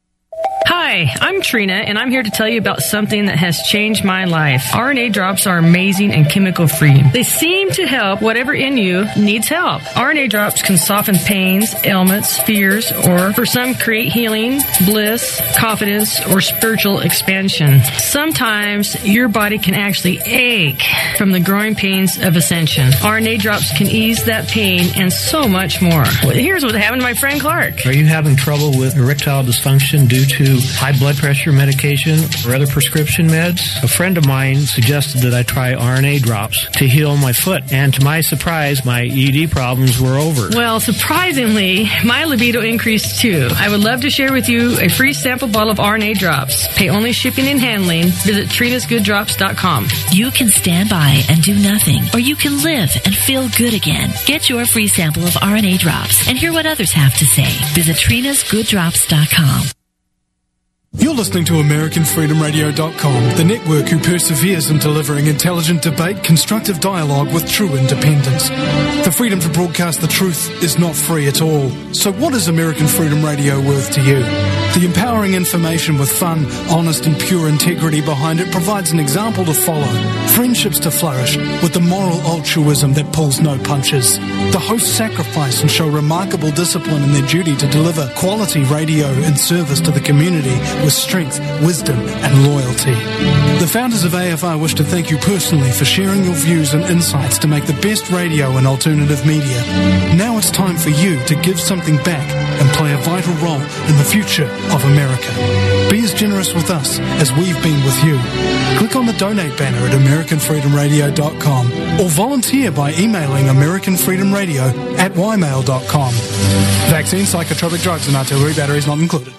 Hi, I'm Trina, and I'm here to tell you about something that has changed my life. R N A drops are amazing and chemical-free. They seem to help whatever in you needs help. R N A drops can soften pains, ailments, fears, or for some create healing, bliss, confidence, or spiritual expansion. Sometimes your body can actually ache from the growing pains of ascension. R N A drops can ease that pain and so much more. Well, here's what happened to my friend Clark. Are you having trouble with erectile dysfunction due to high blood pressure medication or other prescription meds? A friend of mine suggested that I try R N A drops to heal my foot, and to my surprise, my E D problems were over. Well, surprisingly, my libido increased too. I would love to share with you a free sample bottle of R N A drops. Pay only shipping and handling. Visit trinas good drops dot com. You can stand by and do nothing, or you can live and feel good again. Get your free sample of R N A drops and hear what others have to say. Visit trinas good drops dot com. You're listening to American Freedom Radio dot com, the network who perseveres in delivering intelligent debate, constructive dialogue with true independence. The freedom to broadcast the truth is not free at all. So what is American Freedom Radio worth to you? The empowering information with fun, honest and pure integrity behind it provides an example to follow, friendships to flourish, with the moral altruism that pulls no punches. The hosts sacrifice and show remarkable discipline in their duty to deliver quality radio in service to the community with strength, wisdom and loyalty. The founders of A F R wish to thank you personally for sharing your views and insights to make the best radio and alternative media. Now it's time for you to give something back and play a vital role in the future of America. Be as generous with us as we've been with you. Click on the donate banner at American Freedom Radio dot com or volunteer by emailing American Freedom Radio at y mail dot com. Vaccine, psychotropic drugs and artillery batteries not included.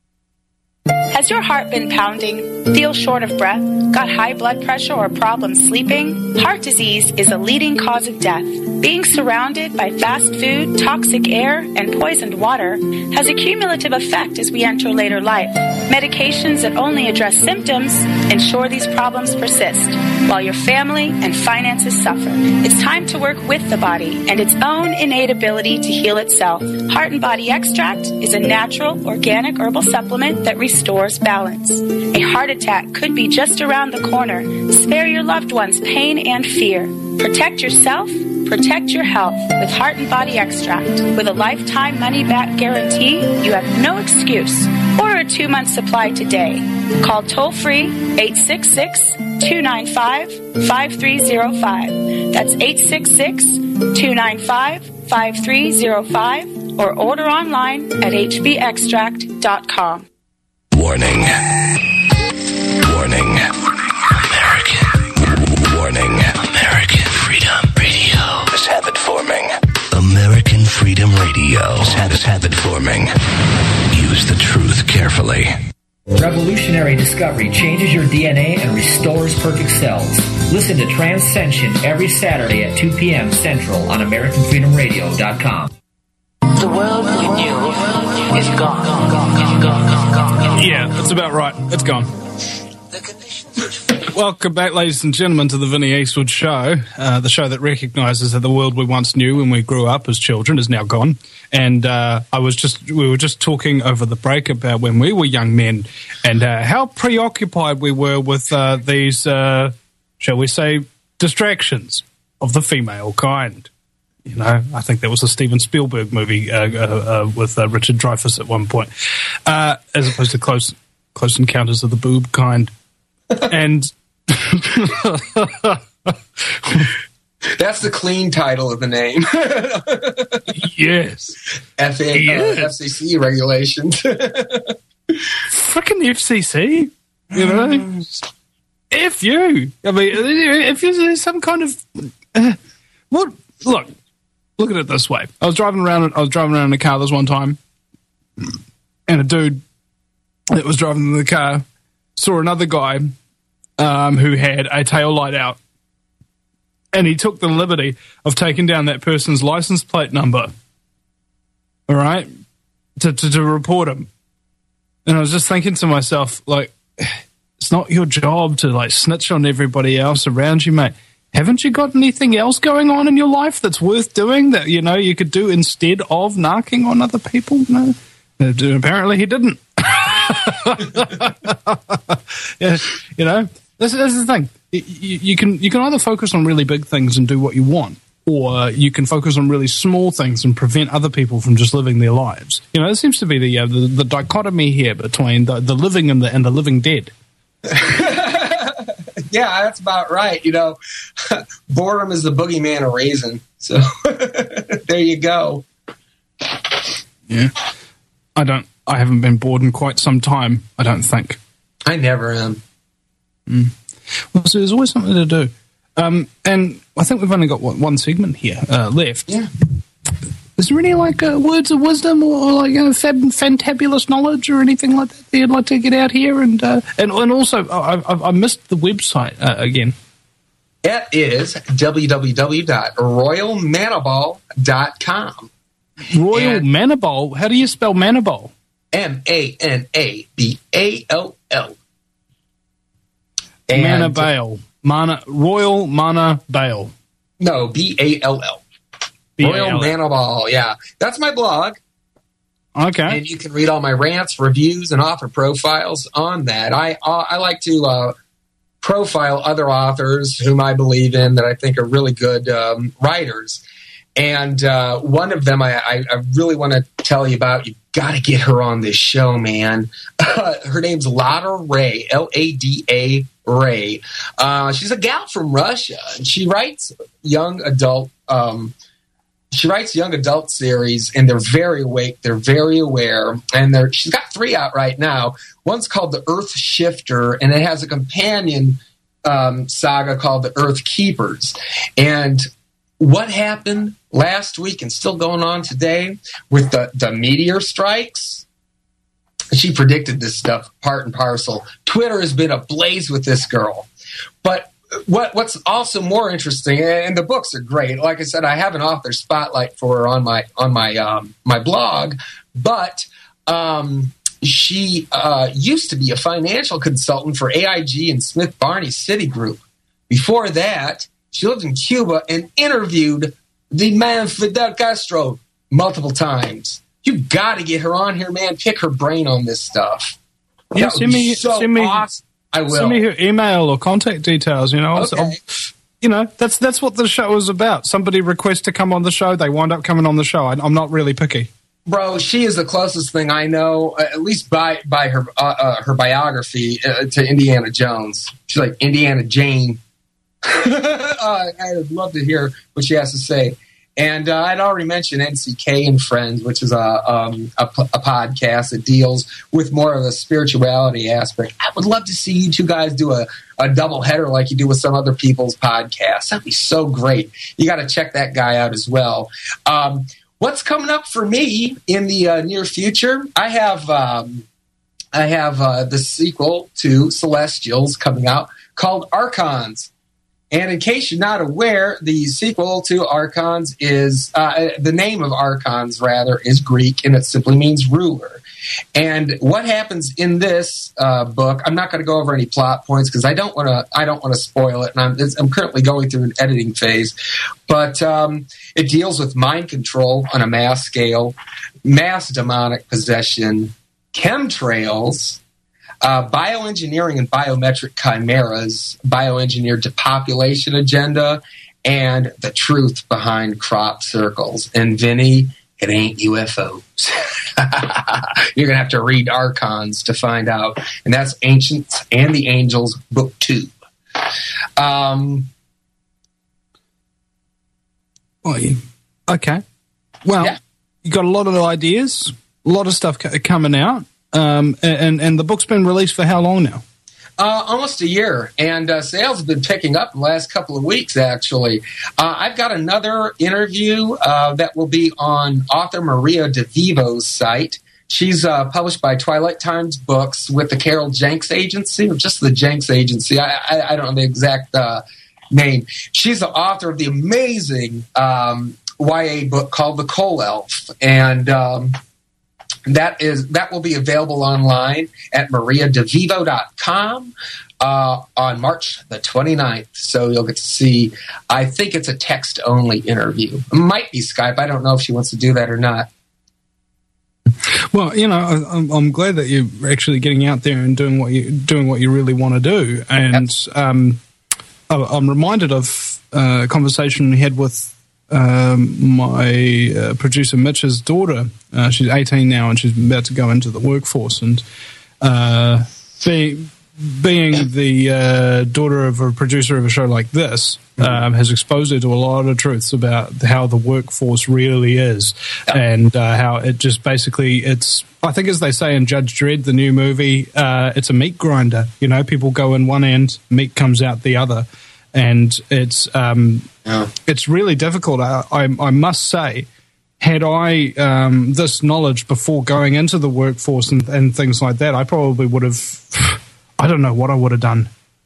Has your heart been pounding? Feel short of breath? Got high blood pressure or problems sleeping? Heart disease is a leading cause of death. Being surrounded by fast food, toxic air, and poisoned water has a cumulative effect as we enter later life. Medications that only address symptoms ensure these problems persist, while your family and finances suffer. It's time to work with the body and its own innate ability to heal itself. Heart and Body Extract is a natural, organic herbal supplement that restores balance. A heart attack could be just around the corner. Spare your loved ones pain and fear. Protect yourself. Protect your health with Heart and Body Extract. With a lifetime money-back guarantee, you have no excuse. Order a two-month supply today. Call toll-free eight six six, two nine five, five three zero five. That's eight six six, two nine five, five three zero five or order online at h b extract dot com. Warning. Warning. American. Warning. American Freedom Radio is habit forming. American Freedom Radio is habit forming. Use the truth carefully. Revolutionary discovery changes your D N A and restores perfect cells. Listen to Transcension every Saturday at two p.m. Central on American Freedom Radio dot com. The world we knew is gone. gone, gone, gone, gone, gone. Yeah, that's about right. It's gone. Welcome back, ladies and gentlemen, to the Vinnie Eastwood Show, uh, the show that recognises that the world we once knew when we grew up as children is now gone. And uh, I was just, we were just talking over the break about when we were young men and uh, how preoccupied we were with uh, these, uh, shall we say, distractions of the female kind. You know, I think that was a Steven Spielberg movie uh, uh, uh, with uh, Richard Dreyfuss at one point, uh, as opposed to Close Close Encounters of the Boob kind. And that's the clean title of the name. Yes. F A, yes. Uh, F C C regulations. Frickin' F C C, you know? F you. I mean, if there's some kind of... Uh, what? Look, look at it this way. I was driving around, I was driving around in a car this one time, and a dude that was driving in the car saw another guy um, who had a tail light out, and he took the liberty of taking down that person's license plate number, all right, to, to, to report him. And I was just thinking to myself, like, it's not your job to, like, snitch on everybody else around you, mate. Haven't you got anything else going on in your life that's worth doing that, you know, you could do instead of narking on other people? No. Apparently he didn't. Yeah, you know, this, this is the thing. You, you can you can either focus on really big things and do what you want, or you can focus on really small things and prevent other people from just living their lives. You know, there seems to be the uh, the, the dichotomy here between the, the living and the and the living dead. Yeah, that's about right. You know, boredom is the boogeyman of raisin. So there you go. Yeah, I don't. I haven't been bored in quite some time. I don't think. I never am. Mm. Well, so there's always something to do, um, and I think we've only got what, one segment here uh, left. Yeah. Is there any like uh, words of wisdom or, or like you know, fab- fantabulous knowledge or anything like that that you'd like to get out here? And uh, and and also, I, I, I missed the website uh, again. It is w w w dot royal manaball dot com. Royal and Manaball? How do you spell Manaball? M A N A B A L L. Mana Bale. Mana, Royal Mana Bale. No, B A L L. Royal Manaball, yeah. That's my blog. Okay. And you can read all my rants, reviews, and author profiles on that. I uh, I like to uh, profile other authors whom I believe in that I think are really good um, writers. And uh, one of them I, I, I really want to tell you about. You've got to get her on this show, man. Uh, her name's Lada Ray, L A D A Ray. Uh, she's a gal from Russia, and she writes young adult um, She writes young adult series, and they're very awake. They're very aware, and they're, she's got three out right now. One's called The Earth Shifter, and it has a companion um, saga called The Earth Keepers. And what happened last week and still going on today with the, the meteor strikes? She predicted this stuff part and parcel. Twitter has been ablaze with this girl. But What What's also more interesting, and the books are great. Like I said, I have an author spotlight for her on my on my um, my blog, but um, she uh, used to be a financial consultant for A I G and Smith Barney Citigroup. Before that, she lived in Cuba and interviewed the man Fidel Castro multiple times. You got to get her on here, man. Pick her brain on this stuff. Yeah, that would send be me, so send me, awesome. I will. Send me her email or contact details, you know. Okay. I'll, you know, that's that's what the show is about. Somebody requests to come on the show, they wind up coming on the show. I, I'm not really picky. Bro, she is the closest thing I know, uh, at least by by her uh, uh, her biography, uh, to Indiana Jones. She's like Indiana Jane. uh, I'd love to hear what she has to say. And uh, I'd already mentioned N C K and Friends, which is a, um, a, a podcast that deals with more of a spirituality aspect. I would love to see you two guys do a, a double header like you do with some other people's podcasts. That'd be so great. You got to check that guy out as well. Um, what's coming up for me in the uh, near future? I have um, I have uh, the sequel to Celestials coming out called Archons. And in case you're not aware, the sequel to Archons is, uh, the name of Archons, rather, is Greek, and it simply means ruler. And what happens in this uh, book, I'm not going to go over any plot points because I don't want to I don't want to spoil it, and I'm, it's, I'm currently going through an editing phase. But um, it deals with mind control on a mass scale, mass demonic possession, chemtrails, Uh, bioengineering and biometric chimeras, bioengineered depopulation agenda, and the truth behind crop circles. And Vinny, it ain't U F Os. You're going to have to read Archons to find out. And that's Ancients and the Angels, Book Two. Um, oh, yeah. Okay. Well, yeah. You got a lot of ideas, a lot of stuff c- coming out. Um, and, and the book's been released for how long now? Uh, almost a year, and uh, sales have been picking up in the last couple of weeks, actually. Uh, I've got another interview uh, that will be on author Maria DeVivo's site. She's uh, published by Twilight Times Books with the Carol Jenks Agency, or just the Jenks Agency. I, I, I don't know the exact uh, name. She's the author of the amazing um, Y A book called The Coal Elf, and um, That is that will be available online at maria devivo dot com uh, on March the twenty-ninth. So you'll get to see, I think it's a text-only interview. It might be Skype. I don't know if she wants to do that or not. Well, you know, I, I'm, I'm glad that you're actually getting out there and doing what you doing what you really want to do. And um, I, I'm reminded of a conversation we had with um, my uh, producer Mitch's daughter. Uh, she's eighteen now, and she's about to go into the workforce. And uh, being being the uh, daughter of a producer of a show like this, Um, has exposed her to a lot of truths about how the workforce really is, yeah. and uh, how it just basically it's. I think, as they say in Judge Dredd, the new movie, uh, it's a meat grinder. You know, people go in one end, meat comes out the other, and it's um, yeah. it's really difficult. I, I, I must say, had I um, this knowledge before going into the workforce and, and things like that, I probably would have. I don't know what I would have done.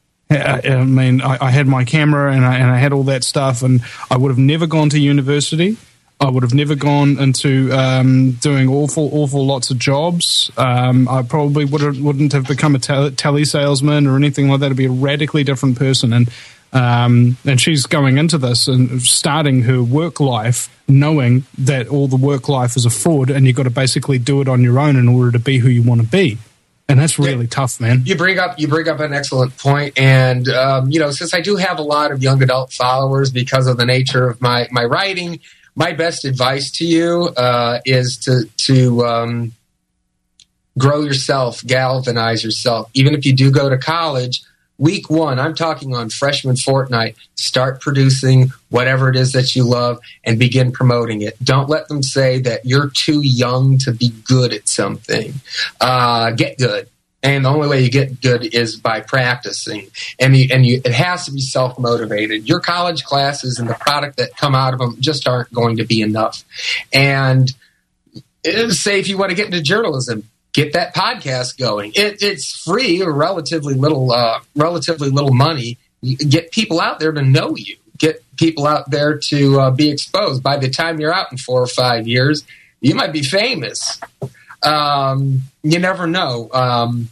I mean, I, I had my camera and I, and I had all that stuff, and I would have never gone to university. I would have never gone into um, doing awful, awful lots of jobs. Um, I probably would have, wouldn't have become a tele, tele salesman or anything like that. I'd be a radically different person. And um, and she's going into this and starting her work life knowing that all the work life is a fraud, and you've got to basically do it on your own in order to be who you want to be. And that's really yeah. tough, man. You bring up you bring up an excellent point, and um, you know, since I do have a lot of young adult followers because of the nature of my, my writing, my best advice to you uh, is to to um, grow yourself, galvanize yourself. Even if you do go to college, week one, I'm talking on freshman fortnight, start producing whatever it is that you love and begin promoting it. Don't let them say that you're too young to be good at something. Uh, get good. And the only way you get good is by practicing. And, you, and you, it has to be self-motivated. Your college classes and the product that come out of them just aren't going to be enough. And say if you want to get into journalism, get that podcast going. It, it's free or relatively little, uh, relatively little money. You get people out there to know you. Get people out there to uh, be exposed. By the time you're out in four or five years, you might be famous. Um, you never know. Um,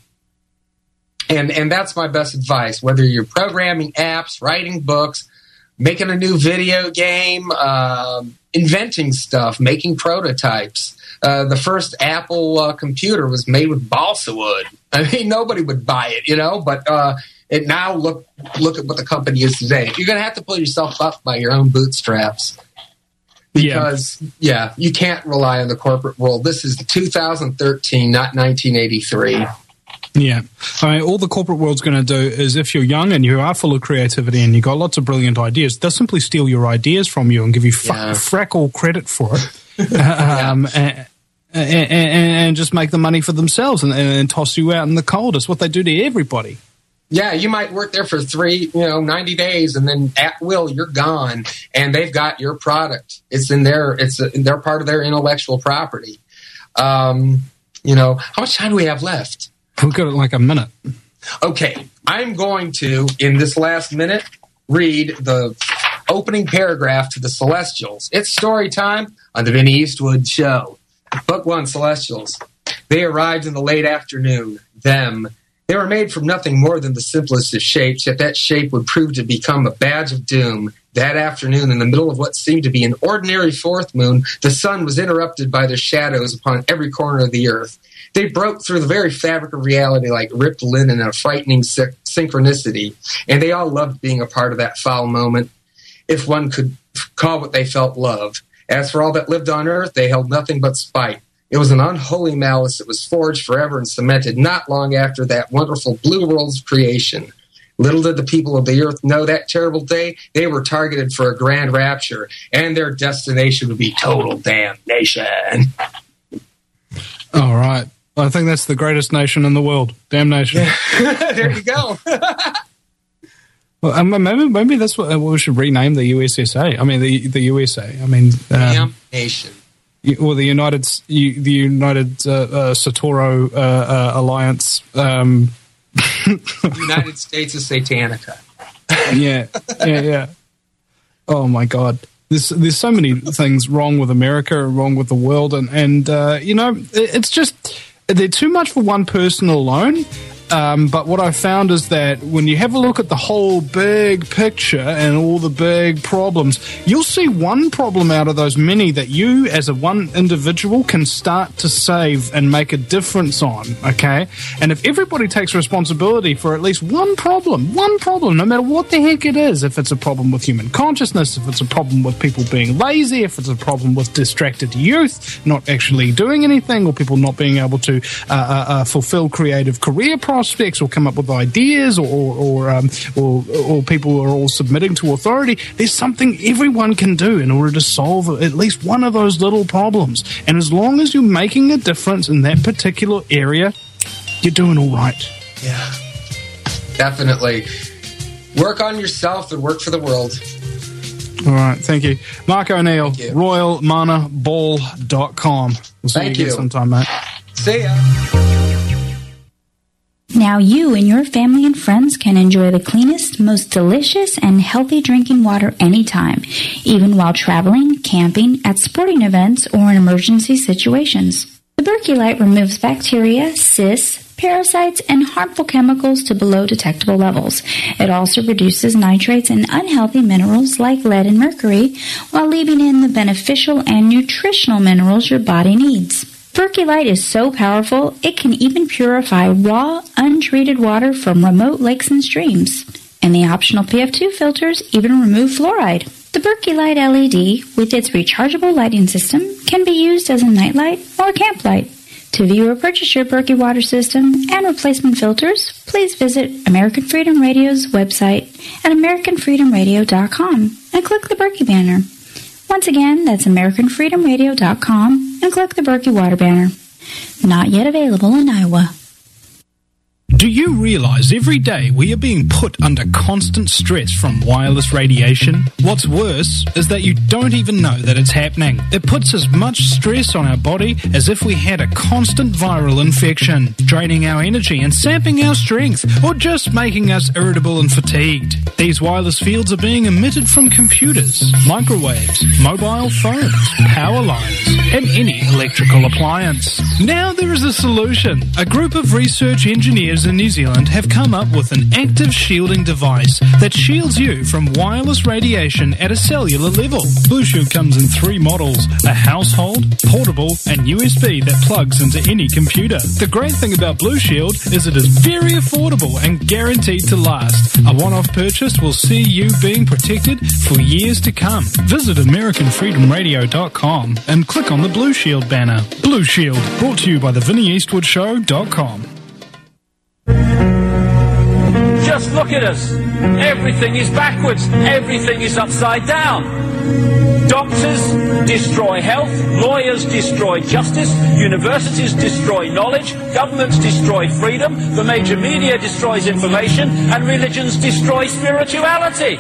and and that's my best advice. Whether you're programming apps, writing books, making a new video game, um, inventing stuff, making prototypes. Uh, the first Apple uh, computer was made with balsa wood. I mean, nobody would buy it, you know, but uh, it now look look at what the company is today. You're going to have to pull yourself up by your own bootstraps because, yeah. yeah, you can't rely on the corporate world. This is two thousand thirteen, not nineteen eighty-three. Yeah. I mean, all the corporate world's going to do is if you're young and you are full of creativity and you've got lots of brilliant ideas, they'll simply steal your ideas from you and give you yeah. f- frack all credit for it. um, and, and, and, and just make the money for themselves and, and toss you out in the cold. It's what they do to everybody. Yeah, you might work there for three, you know, ninety days, and then at will you're gone, and they've got your product. It's in their, it's a, they're part of their intellectual property. Um, you know, how much time do we have left? We've got like a minute. Okay, I'm going to, in this last minute, read the opening paragraph to The Celestials. It's story time on the Vinny Eastwood Show. Book one, Celestials. They arrived in the late afternoon. Them. They were made from nothing more than the simplest of shapes, yet that shape would prove to become a badge of doom. That afternoon, in the middle of what seemed to be an ordinary fourth moon, the sun was interrupted by their shadows upon every corner of the earth. They broke through the very fabric of reality like ripped linen in a frightening synchronicity, and they all loved being a part of that foul moment, if one could call what they felt love. As for all that lived on earth, they held nothing but spite. It was an unholy malice that was forged forever and cemented not long after that wonderful blue world's creation. Little did the people of the earth know that terrible day they were targeted for a grand rapture, and their destination would be total damnation. All right. I think that's the greatest nation in the world. Damnation. There you go. Well, um, maybe maybe that's what we should rename the U S S A. I mean, the the U S A. I mean, um, Damnation. Or the United the United uh, uh, Satoru uh, uh, Alliance. Um, United States of Satanica. yeah, yeah, yeah. Oh my God. There's there's so many things wrong with America, wrong with the world, and and uh, you know, it's just they're too much for one person alone. Um, but what I found is that when you have a look at the whole big picture and all the big problems, you'll see one problem out of those many that you, as a one individual, can start to save and make a difference on, okay? And if everybody takes responsibility for at least one problem, one problem, no matter what the heck it is, if it's a problem with human consciousness, if it's a problem with people being lazy, if it's a problem with distracted youth not actually doing anything, or people not being able to uh, uh, uh, fulfill creative career prospects or come up with ideas, or or or, um, or or people are all submitting to authority, there's something everyone can do in order to solve at least one of those little problems. And as long as you're making a difference in that particular area, you're doing all right. Yeah, definitely. Work on yourself and work for the world. All right, thank you. Mark O'Neill, royal mana ball dot com. We'll see Thank you again you. sometime, mate. See ya. Now you and your family and friends can enjoy the cleanest, most delicious, and healthy drinking water anytime, even while traveling, camping, at sporting events, or in emergency situations. The Berkey Light removes bacteria, cysts, parasites, and harmful chemicals to below detectable levels. It also reduces nitrates and unhealthy minerals like lead and mercury, while leaving in the beneficial and nutritional minerals your body needs. Berkey Light is so powerful, it can even purify raw, untreated water from remote lakes and streams. And the optional P F two filters even remove fluoride. The Berkey Light L E D, with its rechargeable lighting system, can be used as a nightlight or camp light. To view or purchase your Berkey water system and replacement filters, please visit American Freedom Radio's website at american freedom radio dot com and click the Berkey banner. Once again, that's american freedom radio dot com and click the Berkey water banner. Not yet available in Iowa. Do you realize every day we are being put under constant stress from wireless radiation? What's worse is that you don't even know that it's happening. It puts as much stress on our body as if we had a constant viral infection, draining our energy and sapping our strength, or just making us irritable and fatigued. These wireless fields are being emitted from computers, microwaves, mobile phones, power lines, and any electrical appliance. Now there is a solution. A group of research engineers in New Zealand have come up with an active shielding device that shields you from wireless radiation at a cellular level. Blue Shield comes in three models: a household, portable, and U S B that plugs into any computer. The great thing about Blue Shield is it is very affordable and guaranteed to last. A one-off purchase will see you being protected for years to come. Visit american freedom radio dot com and click on the Blue Shield banner. Blue Shield, brought to you by the vinnie eastwood show dot com. Just look at us. Everything is backwards. Everything is upside down. Doctors destroy health. Lawyers destroy justice. Universities destroy knowledge. Governments destroy freedom. The major media destroys information. And religions destroy spirituality.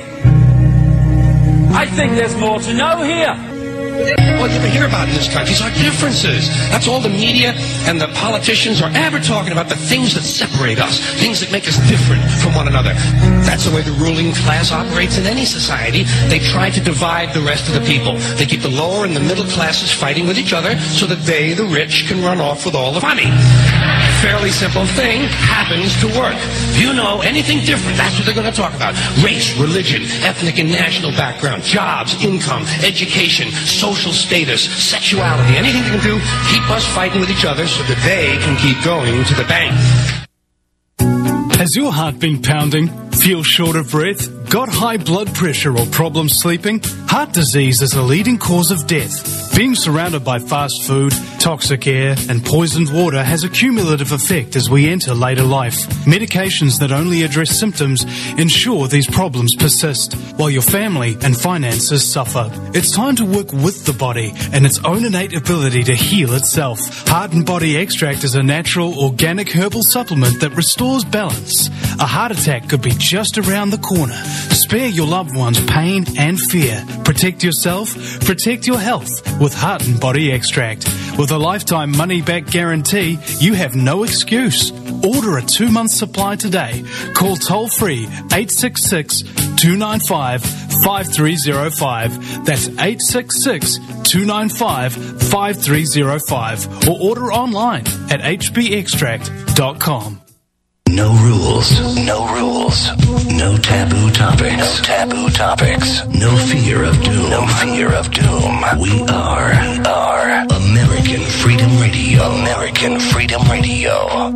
I think there's more to know here. All you ever hear about in this country is our differences. That's all the media and the politicians are ever talking about, the things that separate us, things that make us different from one another. That's the way the ruling class operates in any society. They try to divide the rest of the people. They keep the lower and the middle classes fighting with each other so that they, the rich, can run off with all the money. Fairly simple thing happens to work. If you know anything different, that's what they're going to talk about. Race, religion, ethnic and national background, jobs, income, education, social status, sexuality, anything they can do, keep us fighting with each other so that they can keep going to the bank. Has your heart been pounding? Feel short of breath? Got high blood pressure or problems sleeping? Heart disease is a leading cause of death. Being surrounded by fast food, toxic air, and poisoned water has a cumulative effect as we enter later life. Medications that only address symptoms ensure these problems persist, while your family and finances suffer. It's time to work with the body and its own innate ability to heal itself. Heart and Body Extract is a natural, organic herbal supplement that restores balance. A heart attack could be just around the corner. Spare your loved ones pain and fear. Protect yourself, protect your health with Heart and Body Extract. With a lifetime money-back guarantee, you have no excuse. Order a two-month supply today. Call toll-free eight six six, two nine five, five three zero five. That's eight six six, two nine five, five three zero five. Or order online at h b extract dot com. No rules. No rules. No taboo topics. No taboo topics. No fear of doom. No fear of doom. We are, we are American Freedom Radio. American Freedom Radio.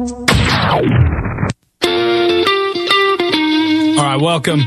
All right, welcome.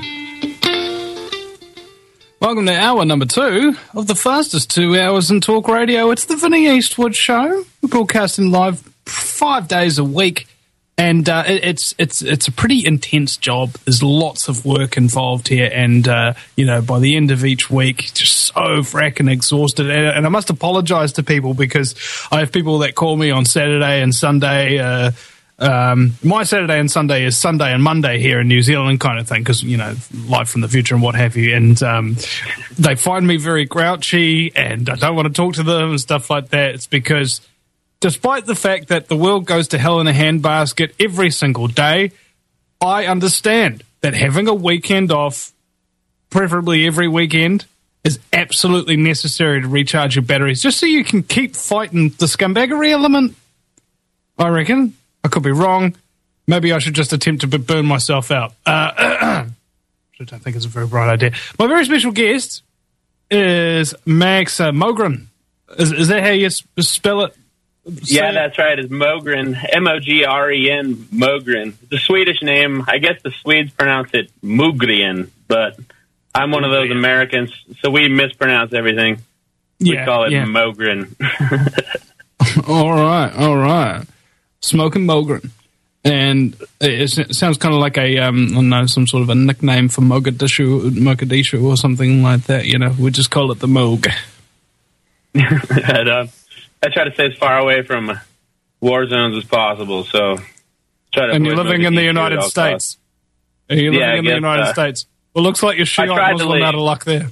Welcome to hour number two of the fastest two hours in talk radio. It's the Vinnie Eastwood Show. We're broadcasting live five days a week, and uh, it, it's it's it's a pretty intense job. There's lots of work involved here, and uh, you know, by the end of each week, just so fracking exhausted. And, and I must apologise to people because I have people that call me on Saturday and Sunday. Uh, Um, my Saturday and Sunday is Sunday and Monday here in New Zealand kind of thing because, you know, live from the future and what have you. And um, they find me very grouchy and I don't want to talk to them and stuff like that. It's because despite the fact that the world goes to hell in a handbasket every single day, I understand that having a weekend off, preferably every weekend, is absolutely necessary to recharge your batteries just so you can keep fighting the scumbaggery element, I reckon. I could be wrong. Maybe I should just attempt to b- burn myself out. Uh, I don't think it's a very bright idea. My very special guest is Max uh, Mogren. Is, is that how you s- spell it? Say Yeah, it? that's right. It's Mogren. M O G R E N, Mogren. It's a Swedish name. I guess the Swedes pronounce it Mugren, but I'm one of those Americans, so we mispronounce everything. We Yeah, call it yeah. Mogren. all right, all right. Smoking Mogren. And it, it sounds kind of like a, um, I don't know, some sort of a nickname for Mogadishu, Mogadishu or something like that, you know. We just call it the Moog. and, uh, I try to stay as far away from war zones as possible, so try to And you're avoid living in the Mogadishu at United all States. costs. Are you living Yeah, I in the guess, United uh, States? Well, looks like you're I Shiite tried to Muslim leave. out of luck there.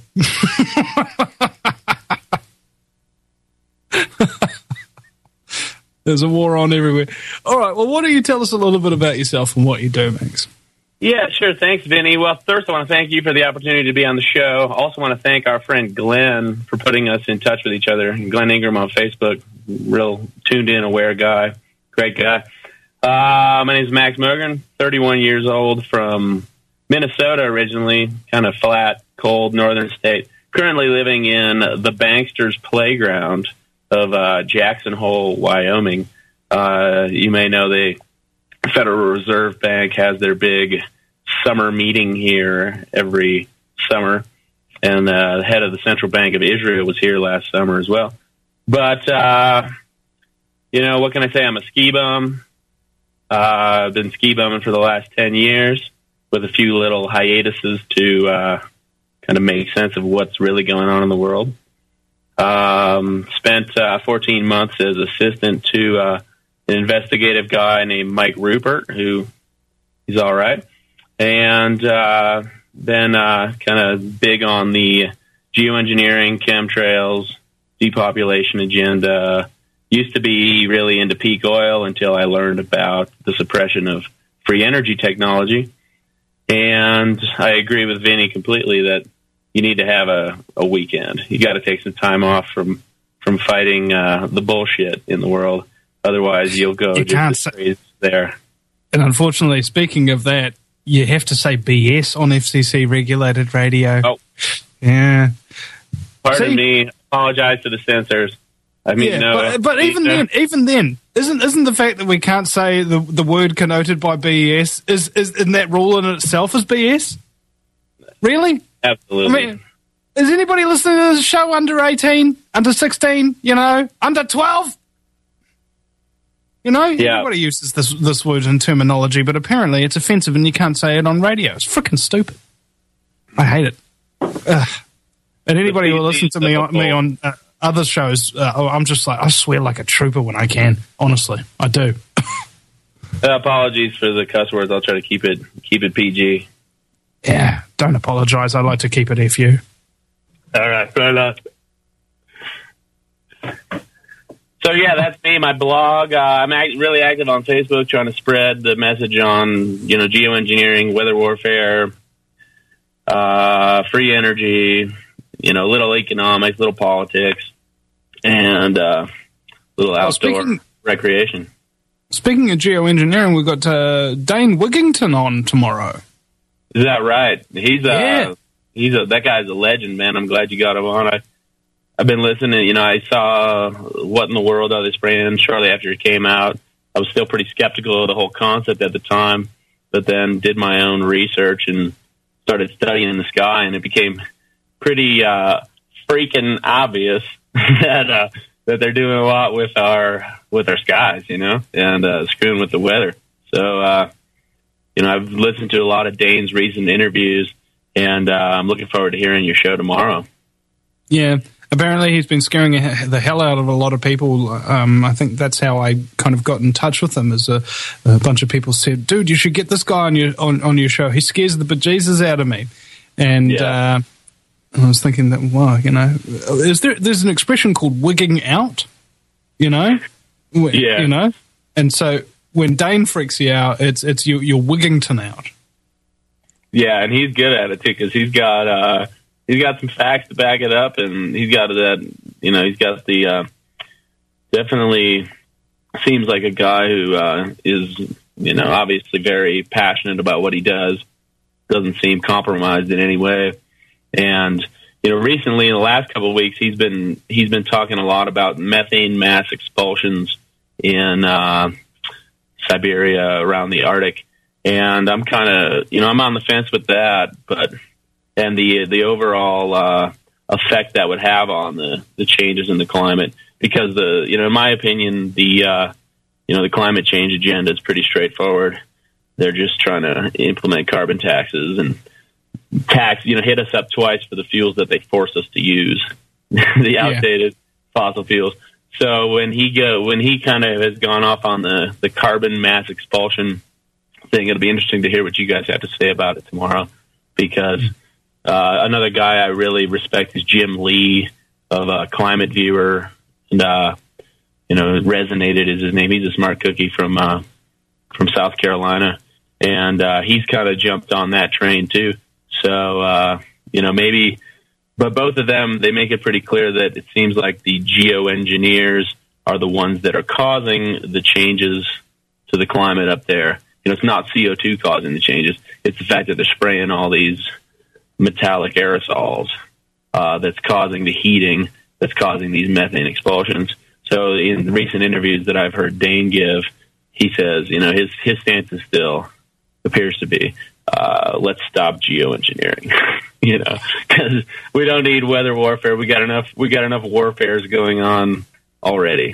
There's a war on everywhere. All right, well, why don't you tell us a little bit about yourself and what you do, Max? Yeah, sure. Thanks, Vinny. Well, first, I want to thank you for the opportunity to be on the show. I also want to thank our friend Glenn for putting us in touch with each other. Glenn Ingram on Facebook, real tuned-in, aware guy, great guy. Uh, my name is Max Mogren, thirty-one years old, from Minnesota originally, kind of flat, cold, northern state. Currently living in the Banksters Playground of uh, Jackson Hole, Wyoming. Uh, you may know the Federal Reserve Bank has their big summer meeting here every summer, and uh, the head of the Central Bank of Israel was here last summer as well. But, uh, you know, what can I say? I'm a ski bum. Uh, I've been ski bumming for the last ten years with a few little hiatuses to uh, kind of make sense of what's really going on in the world. Um, spent uh, fourteen months as assistant to uh, an investigative guy named Mike Rupert, who he's all right, and uh, been uh, kind of big on the geoengineering, chemtrails, depopulation agenda. Used to be really into peak oil until I learned about the suppression of free energy technology. And I agree with Vinny completely that you need to have a, a weekend. You got to take some time off from from fighting uh, the bullshit in the world. Otherwise, you'll go You just can't as say- crazy there. And unfortunately, speaking of that, you have to say B S on F C C regulated radio. Oh. Yeah. Pardon See? me. Apologize to the censors. I mean, yeah, no. but, but even then, even then, isn't isn't the fact that we can't say the the word connoted by B S is is in that rule in itself is B S? Really? Absolutely. I mean, is anybody listening to this show under eighteen, under sixteen? You know, under twelve? You know, Yeah. everybody uses this this word and terminology, but apparently it's offensive and you can't say it on radio. It's freaking stupid. I hate it. Ugh. And anybody who listens to me on me on uh, other shows, uh, oh, I'm just like I swear like a trooper when I can. Honestly, I do. Uh, apologies for the cuss words. I'll try to keep it keep it P G. Yeah, don't apologise. I like to keep it F U. All right, fair enough. So yeah, that's me. My blog. Uh, I'm act- really active on Facebook, trying to spread the message on you know geoengineering, weather warfare, uh, free energy, you know, little economics, little politics, and uh, little outdoor speaking- recreation. Speaking of geoengineering, we've got uh, Dane Wigington on tomorrow. Is that right? He's a, Yeah. he's a, that guy's a legend, man. I'm glad you got him on. I, I've been listening. You know, I saw What in the World Are They Spraying shortly after it came out. I was still pretty skeptical of the whole concept at the time, but then did my own research and started studying the sky, and it became pretty uh, freaking obvious that uh, that they're doing a lot with our with our skies, you know, and uh, screwing with the weather. So, uh, you know, I've listened to a lot of Dane's recent interviews, and uh, I'm looking forward to hearing your show tomorrow. Yeah, apparently he's been scaring the hell out of a lot of people. Um, I think that's how I kind of got in touch with him. As a, a bunch of people said, "Dude, you should get this guy on your on, on your show. He scares the bejesus out of me." And Yeah. uh, I was thinking that, wow, you know, is there? There's an expression called "wigging out," you know, W- Yeah. you know, and so when Dane freaks you out, it's it's you, you're Wigington out. Yeah, and he's good at it too because he's got uh, he's got some facts to back it up, and he's got that. You know, he's got the uh, definitely seems like a guy who uh, is you know obviously very passionate about what he does. Doesn't seem compromised in any way, and you know recently in the last couple of weeks he's been he's been talking a lot about methane mass expulsions in uh, Siberia around the Arctic. And I'm kind of, you know, I'm on the fence with that, but, and the, the overall, uh, effect that would have on the, the changes in the climate, because the, you know, in my opinion, the, uh, you know, the climate change agenda is pretty straightforward. They're just trying to implement carbon taxes and tax, you know, hit us up twice for the fuels that they force us to use, the outdated fossil fuels. So when he go, when he kind of has gone off on the, the carbon mass expulsion thing, it'll be interesting to hear what you guys have to say about it tomorrow, because uh, another guy I really respect is Jim Lee of uh, Climate Viewer, and uh, you know, Resonated is his name. He's a smart cookie from uh, from South Carolina, and uh, he's kind of jumped on that train too. So uh, you know, maybe, but both of them, they make it pretty clear that it seems like the geoengineers are the ones that are causing the changes to the climate up there. You know, it's not C O two causing the changes. It's the fact that they're spraying all these metallic aerosols uh, that's causing the heating, that's causing these methane expulsions. So in recent interviews that I've heard Dane give, he says, you know, his, his stance is still, appears to be, uh, let's stop geoengineering, you know, because we don't need weather warfare. We got enough, we got enough warfares going on already.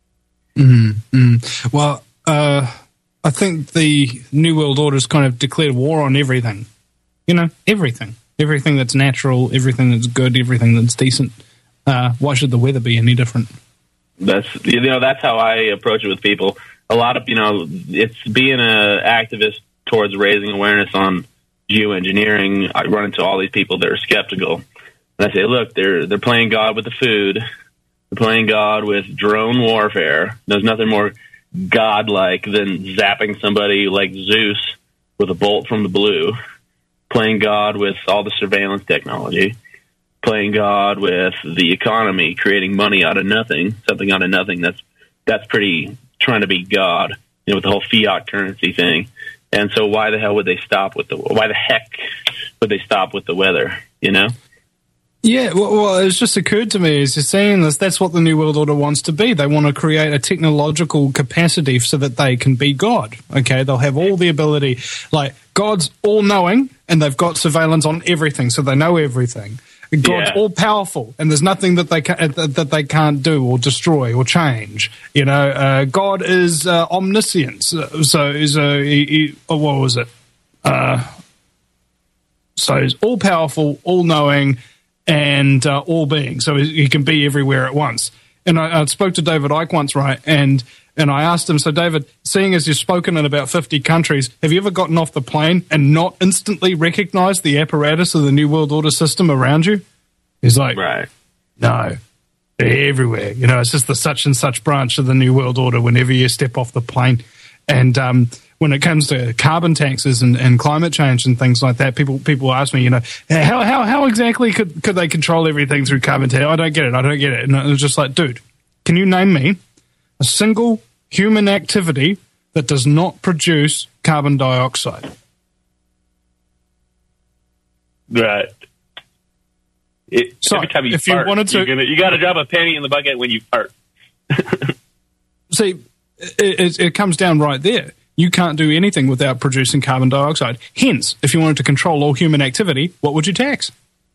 Mm-hmm. Well, uh, I think the New World Order's kind of declared war on everything. You know, everything. Everything that's natural, everything that's good, everything that's decent. Uh, why should the weather be any different? That's, you know, that's how I approach it with people. A lot of, you know, it's being an activist towards raising awareness on geoengineering. I run into all these people that are skeptical. And I say, look, they're, they're playing God with the food. They're playing God with drone warfare. There's nothing more godlike than zapping somebody like Zeus with a bolt from the blue, playing God with all the surveillance technology, playing God with the economy, creating money out of nothing, something out of nothing. That's that's pretty trying to be God, you know, with the whole fiat currency thing. And so why the hell would they stop with the, why the heck would they stop with the weather, you know? Yeah, well, well, it's just occurred to me as you're saying this, that's what the New World Order wants to be. They want to create a technological capacity so that they can be God, okay? They'll have all the ability, like, God's all-knowing, and they've got surveillance on everything, so they know everything. God's Yeah. all-powerful, and there's nothing that they, ca- that they can't do or destroy or change. You know, uh, God is uh, omniscient, so, so is a, he, he, oh, what was it? Uh, so he's all-powerful, all-knowing, and uh, all being, so he can be everywhere at once. And I, I spoke to David Icke once, right, and and I asked him, so David, seeing as you've spoken in about fifty countries, have you ever gotten off the plane and not instantly recognized the apparatus of the New World Order system around you? He's like, right. No, they're everywhere. You know, it's just the such and such branch of the New World Order whenever you step off the plane. And um, when it comes to carbon taxes and, and climate change and things like that, people people ask me, you know, how how how exactly could, could they control everything through carbon tax? I don't get it. I don't get it. And it was just like, dude, can you name me a single human activity that does not produce carbon dioxide. Right. It, So, every time you if you fart, wanted to- you're gonna, you got to drop a penny in the bucket when you fart. See, it, it, it comes down right there. You can't do anything without producing carbon dioxide. Hence, if you wanted to control all human activity, what would you tax?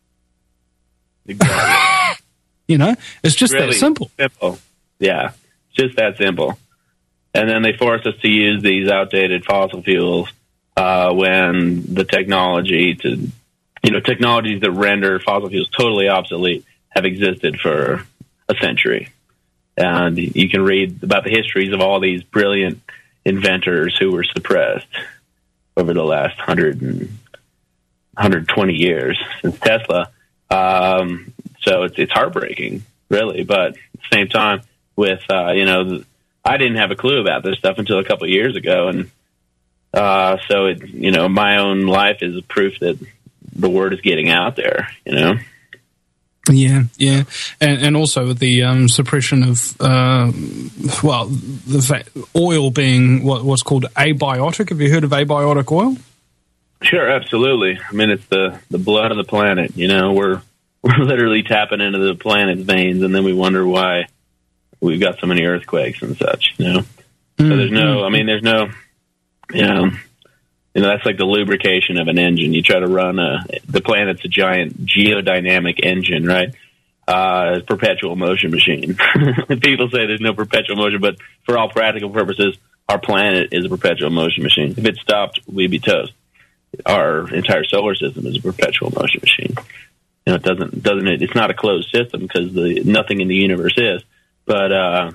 Exactly. You know, it's just Really that simple. Simple. Yeah, just that simple. And then they force us to use these outdated fossil fuels uh, when the technology to, you know, technologies that render fossil fuels totally obsolete have existed for a century. And you can read about the histories of all these brilliant inventors who were suppressed over the last one hundred and one hundred twenty years since Tesla. Um, so it's, it's heartbreaking, really. But at the same time, with, uh, you know, the, I didn't have a clue about this stuff until a couple of years ago. And uh, so, it, you know, my own life is proof that the word is getting out there, you know? Yeah, yeah, and and also with the um, suppression of uh, well, the fact, oil being what, what's called abiotic. Have you heard of abiotic oil? Sure, absolutely. I mean, it's the, the blood of the planet. You know, we're we're literally tapping into the planet's veins, and then we wonder why we've got so many earthquakes and such. You know, mm-hmm. So there's no. I mean, there's no. You know. You know, that's like the lubrication of an engine. You try to run a, the planet's a giant geodynamic engine, right? Uh, perpetual motion machine. People say there's no perpetual motion, but for all practical purposes, our planet is a perpetual motion machine. If it stopped, we'd be toast. Our entire solar system is a perpetual motion machine. You know, it doesn't, doesn't it? It's not a closed system because the nothing in the universe is. But, uh,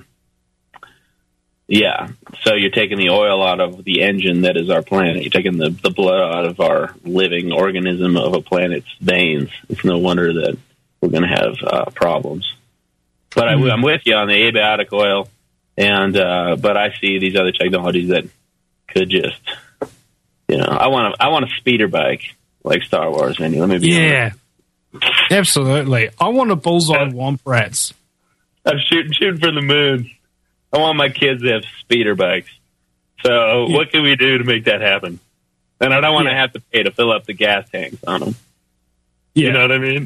yeah, so you're taking the oil out of the engine that is our planet. You're taking the, the blood out of our living organism of a planet's veins. It's no wonder that we're going to have uh, problems. But I, I'm with you on the abiotic oil, and uh, but I see these other technologies that could just, you know, I want a, I want a speeder bike like Star Wars. Andy, let me be Yeah, honest. Absolutely. I want a bullseye womp rats. I'm shooting shooting for the moon. I want my kids to have speeder bikes. So Yeah. what can we do to make that happen? And I don't want to have to pay to fill up the gas tanks on them. Yeah. You know what I mean?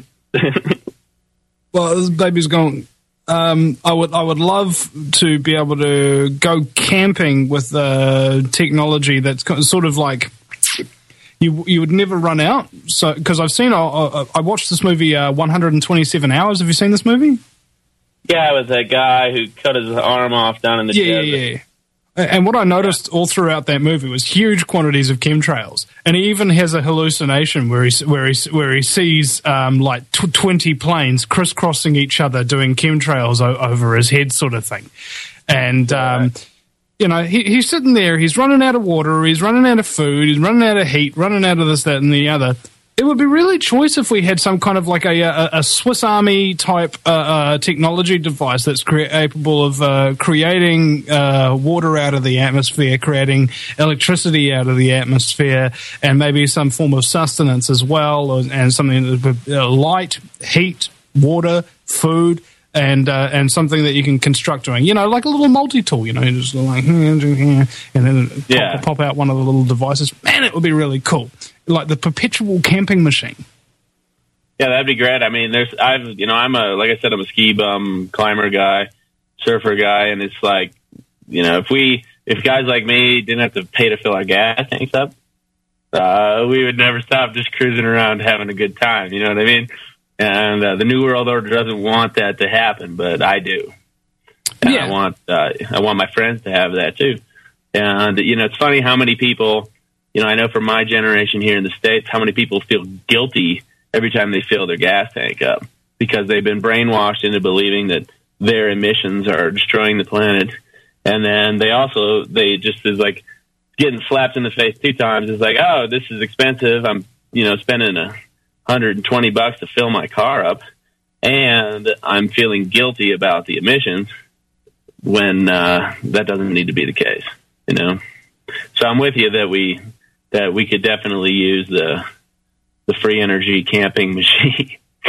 Well, this baby's going. Um, I would, I would love to be able to go camping with uh, technology that's kind of sort of like you, you would never run out. So, because I've seen, I, I, I watched this movie, uh, one hundred twenty-seven hours. Have you seen this movie? Yeah, it was that guy who cut his arm off down in the Yeah, desert. yeah, yeah. And what I noticed all throughout that movie was huge quantities of chemtrails, and he even has a hallucination where he where he where he sees um, like tw- twenty planes crisscrossing each other doing chemtrails o- over his head, sort of thing. And um, you know, he, he's sitting there, he's running out of water, he's running out of food, he's running out of heat, running out of this, that, and the other. It would be really choice if we had some kind of like a, a, a Swiss Army type uh, uh, technology device that's cre- capable of uh, creating uh, water out of the atmosphere, creating electricity out of the atmosphere, and maybe some form of sustenance as well, or, and something that uh, light, heat, water, food. And uh, and something that you can construct doing, you know, like a little multi-tool, you know, just like, and then Yeah. pop, pop out one of the little devices. Man, it would be really cool. Like the perpetual camping machine. Yeah, that'd be great. I mean, there's, I've, you know, I'm a, like I said, I'm a ski bum, climber guy, surfer guy, and it's like, you know, if we, if guys like me didn't have to pay to fill our gas tanks up, uh, we would never stop just cruising around having a good time. You know what I mean? And uh, the New World Order doesn't want that to happen, but I do. And Yeah. I want, uh, I want my friends to have that too. And, you know, it's funny how many people, you know, I know from my generation here in the States, how many people feel guilty every time they fill their gas tank up because they've been brainwashed into believing that their emissions are destroying the planet. And then they also, they just is like getting slapped in the face two times. It's like, oh, this is expensive. I'm, you know, spending a hundred and twenty bucks to fill my car up, and I'm feeling guilty about the emissions when uh, that doesn't need to be the case, you know. So I'm with you that we that we could definitely use the the free energy camping machine.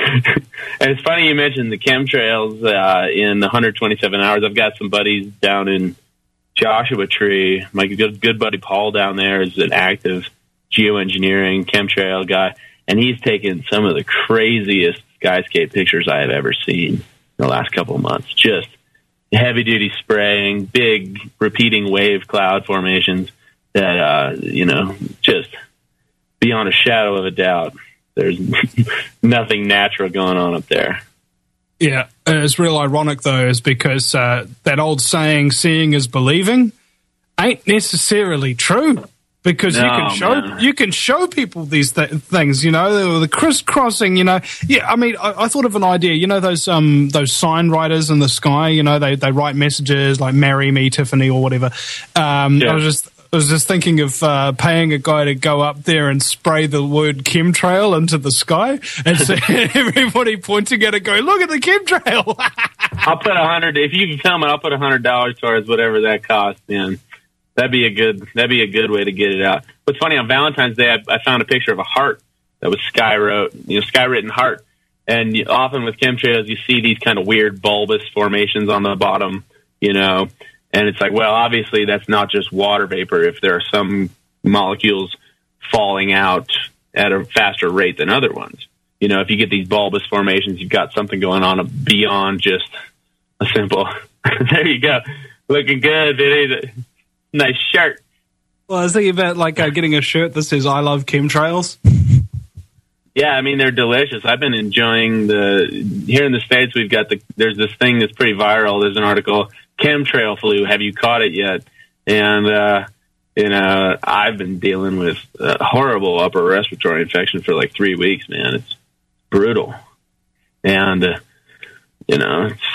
And it's funny you mentioned the chemtrails uh, in one hundred twenty-seven hours. I've got some buddies down in Joshua Tree. My good, good buddy Paul down there is an active geoengineering chemtrail guy, and he's taken some of the craziest skyscape pictures I have ever seen in the last couple of months. Just heavy-duty spraying, big repeating wave cloud formations that, uh, you know, just beyond a shadow of a doubt, there's nothing natural going on up there. Yeah, it's real ironic, though, is because uh, that old saying, seeing is believing, ain't necessarily true. Because no, you can show man. you can show people these th- things, you know, the, the crisscrossing, you know. Yeah, I mean, I, I thought of an idea. You know, those um those sign writers in the sky. You know, they, they write messages like "Marry me, Tiffany" or whatever. Um, yeah. I was just I was just thinking of uh, paying a guy to go up there and spray the word chemtrail into the sky, and so everybody pointing at it, going, "Look at the chemtrail." I'll put a hundred. If you can tell me, I'll put a hundred dollars towards whatever that costs. Man. That'd be a good. That'd be a good way to get it out. What's funny, on Valentine's Day, I, I found a picture of a heart that was sky wrote, you know, sky written heart. And you, often with chemtrails, you see these kind of weird bulbous formations on the bottom, you know. And it's like, well, obviously that's not just water vapor. If there are some molecules falling out at a faster rate than other ones, you know, if you get these bulbous formations, you've got something going on beyond just a simple. There you go, looking good, dude. Nice shirt. Well, I was thinking about like uh, getting a shirt that says "I love chemtrails." Yeah, I mean they're delicious. I've been enjoying the here in the States. We've got the there's this thing that's pretty viral. There's an article, "Chemtrail flu. Have you caught it yet?" And uh, you know, I've been dealing with a horrible upper respiratory infection for like three weeks. Man, it's brutal. And uh, you know, it's.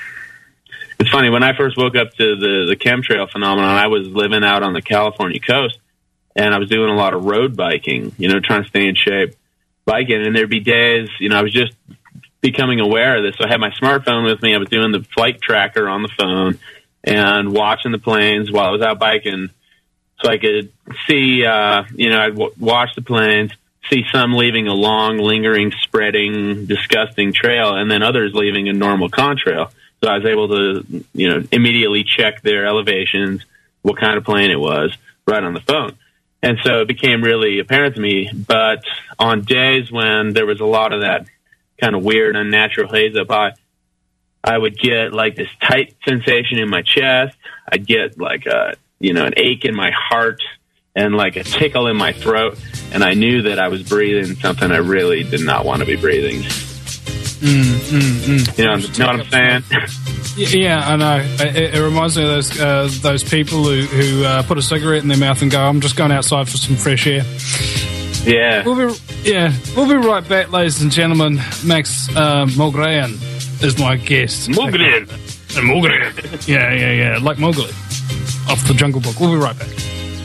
It's funny, when I first woke up to the, the chemtrail phenomenon, I was living out on the California coast, and I was doing a lot of road biking, you know, trying to stay in shape, biking. And there'd be days, you know, I was just becoming aware of this. So I had my smartphone with me. I was doing the flight tracker on the phone and watching the planes while I was out biking, so I could see, uh, you know, I'd w- watch the planes, see some leaving a long, lingering, spreading, disgusting trail, and then others leaving a normal contrail. So I was able to, you know, immediately check their elevations, what kind of plane it was, right on the phone. And so it became really apparent to me. But on days when there was a lot of that kind of weird, unnatural haze up high, I would get like this tight sensation in my chest. I'd get like a, you know, an ache in my heart and like a tickle in my throat. And I knew that I was breathing something I really did not want to be breathing. Mm, mm, mm. You know, know what I'm saying? Yeah, I know. It, it reminds me of those uh, those people who, who uh, put a cigarette in their mouth and go, "I'm just going outside for some fresh air." Yeah. We'll be, yeah, we'll be right back, ladies and gentlemen. Max uh, Mogren is my guest. Mogren. Mogren. Yeah, yeah, yeah. Like Mowgli off the Jungle Book. We'll be right back.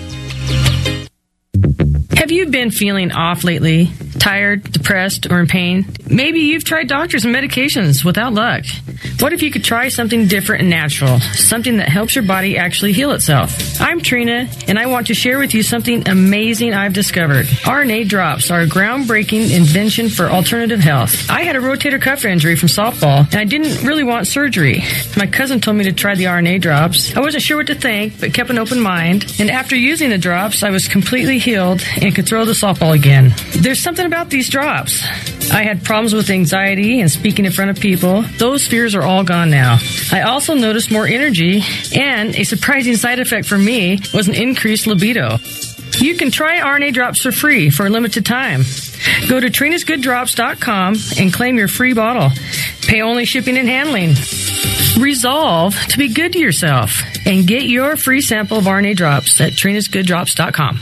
Have you been feeling off lately? Tired, depressed, or in pain? Maybe you've tried doctors and medications without luck. What if you could try something different and natural? Something that helps your body actually heal itself. I'm Trina, and I want to share with you something amazing I've discovered. R N A drops are a groundbreaking invention for alternative health. I had a rotator cuff injury from softball, and I didn't really want surgery. My cousin told me to try the R N A drops. I wasn't sure what to think, but kept an open mind. And after using the drops, I was completely healed and could throw the softball again. There's something about these drops. I had problems with anxiety and speaking in front of people. Those fears are all gone now. I also noticed more energy, and a surprising side effect for me was an increased libido. You can try R N A drops for free for a limited time. Go to trinas good drops dot com and claim your free bottle. Pay only shipping and handling. Resolve to be good to yourself and get your free sample of R N A drops at trinas good drops dot com.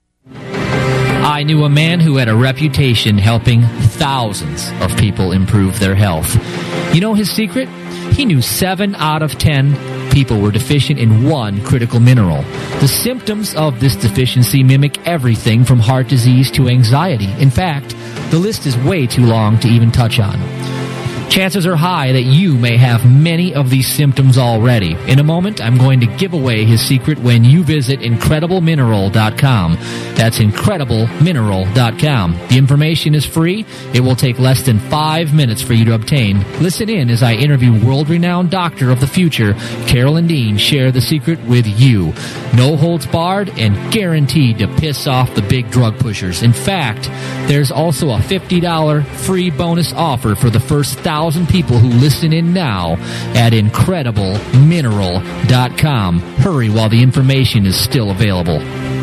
I knew a man who had a reputation helping thousands of people improve their health. You know his secret? He knew seven out of ten people were deficient in one critical mineral. The symptoms of this deficiency mimic everything from heart disease to anxiety. In fact, the list is way too long to even touch on. Chances are high that you may have many of these symptoms already. In a moment, I'm going to give away his secret when you visit incredible mineral dot com. That's incredible mineral dot com. The information is free. It will take less than five minutes for you to obtain. Listen in as I interview world-renowned doctor of the future, Carolyn Dean, share the secret with you. No holds barred and guaranteed to piss off the big drug pushers. In fact, there's also a fifty dollars free bonus offer for the first thousand people who listen in now at incredible mineral dot com. Hurry while the information is still available.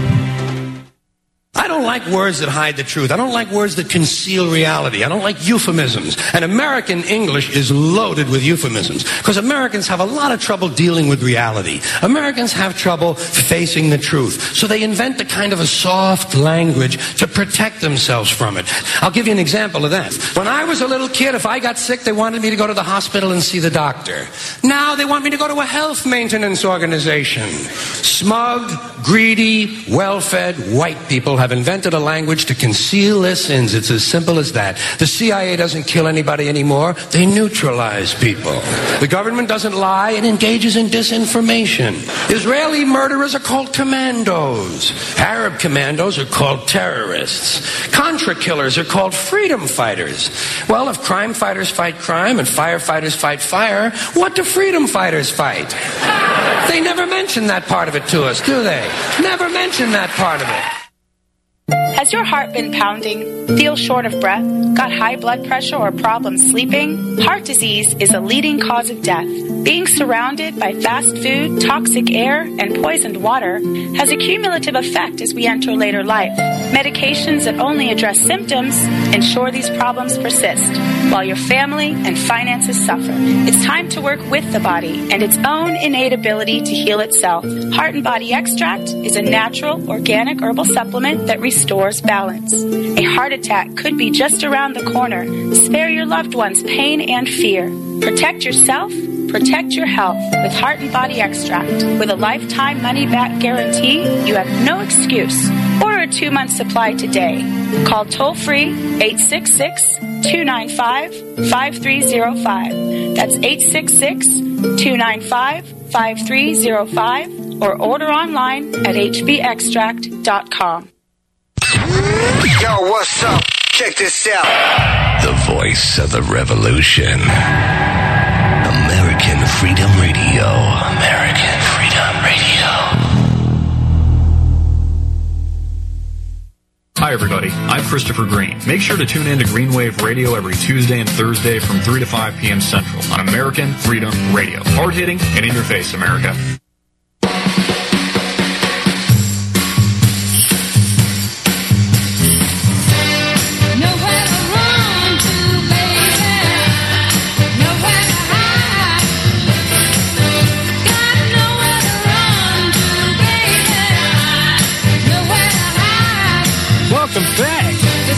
I don't like words that hide the truth. I don't like words that conceal reality. I don't like euphemisms. And American English is loaded with euphemisms because Americans have a lot of trouble dealing with reality. Americans have trouble facing the truth. So they invent a kind of a soft language to protect themselves from it. I'll give you an example of that. When I was a little kid, if I got sick, they wanted me to go to the hospital and see the doctor. Now they want me to go to a health maintenance organization. Smug, greedy, well-fed white people have invented a language to conceal their sins. It's as simple as that. The C I A doesn't kill anybody anymore. They neutralize people. The government doesn't lie. It engages in disinformation. Israeli murderers are called commandos. Arab commandos are called terrorists. Contra killers are called freedom fighters. Well, if crime fighters fight crime and firefighters fight fire, what do freedom fighters fight? They never mention that part of it to us, do they? Never mention that part of it. Has your heart been pounding, feel short of breath, got high blood pressure or problems sleeping? Heart disease is a leading cause of death. Being surrounded by fast food, toxic air, and poisoned water has a cumulative effect as we enter later life. Medications that only address symptoms ensure these problems persist, while your family and finances suffer. It's time to work with the body and its own innate ability to heal itself. Heart and Body Extract is a natural, organic herbal supplement that restores balance. A heart attack could be just around the corner. Spare your loved ones pain and fear. Protect yourself. Protect your health with Heart and Body Extract. With a lifetime money-back guarantee, you have no excuse. Order a two-month supply today. Call toll-free eight six six, two nine five, five three zero five. That's eight six six, two nine five, five three zero five or order online at h b extract dot com. Yo, what's up? Check this out. The voice of the revolution. American Freedom Radio. American Freedom Radio. Hi, everybody. I'm Christopher Green. Make sure to tune in to Green Wave Radio every Tuesday and Thursday from three to five p.m. Central on American Freedom Radio. Hard-hitting and in your face, America. Welcome back.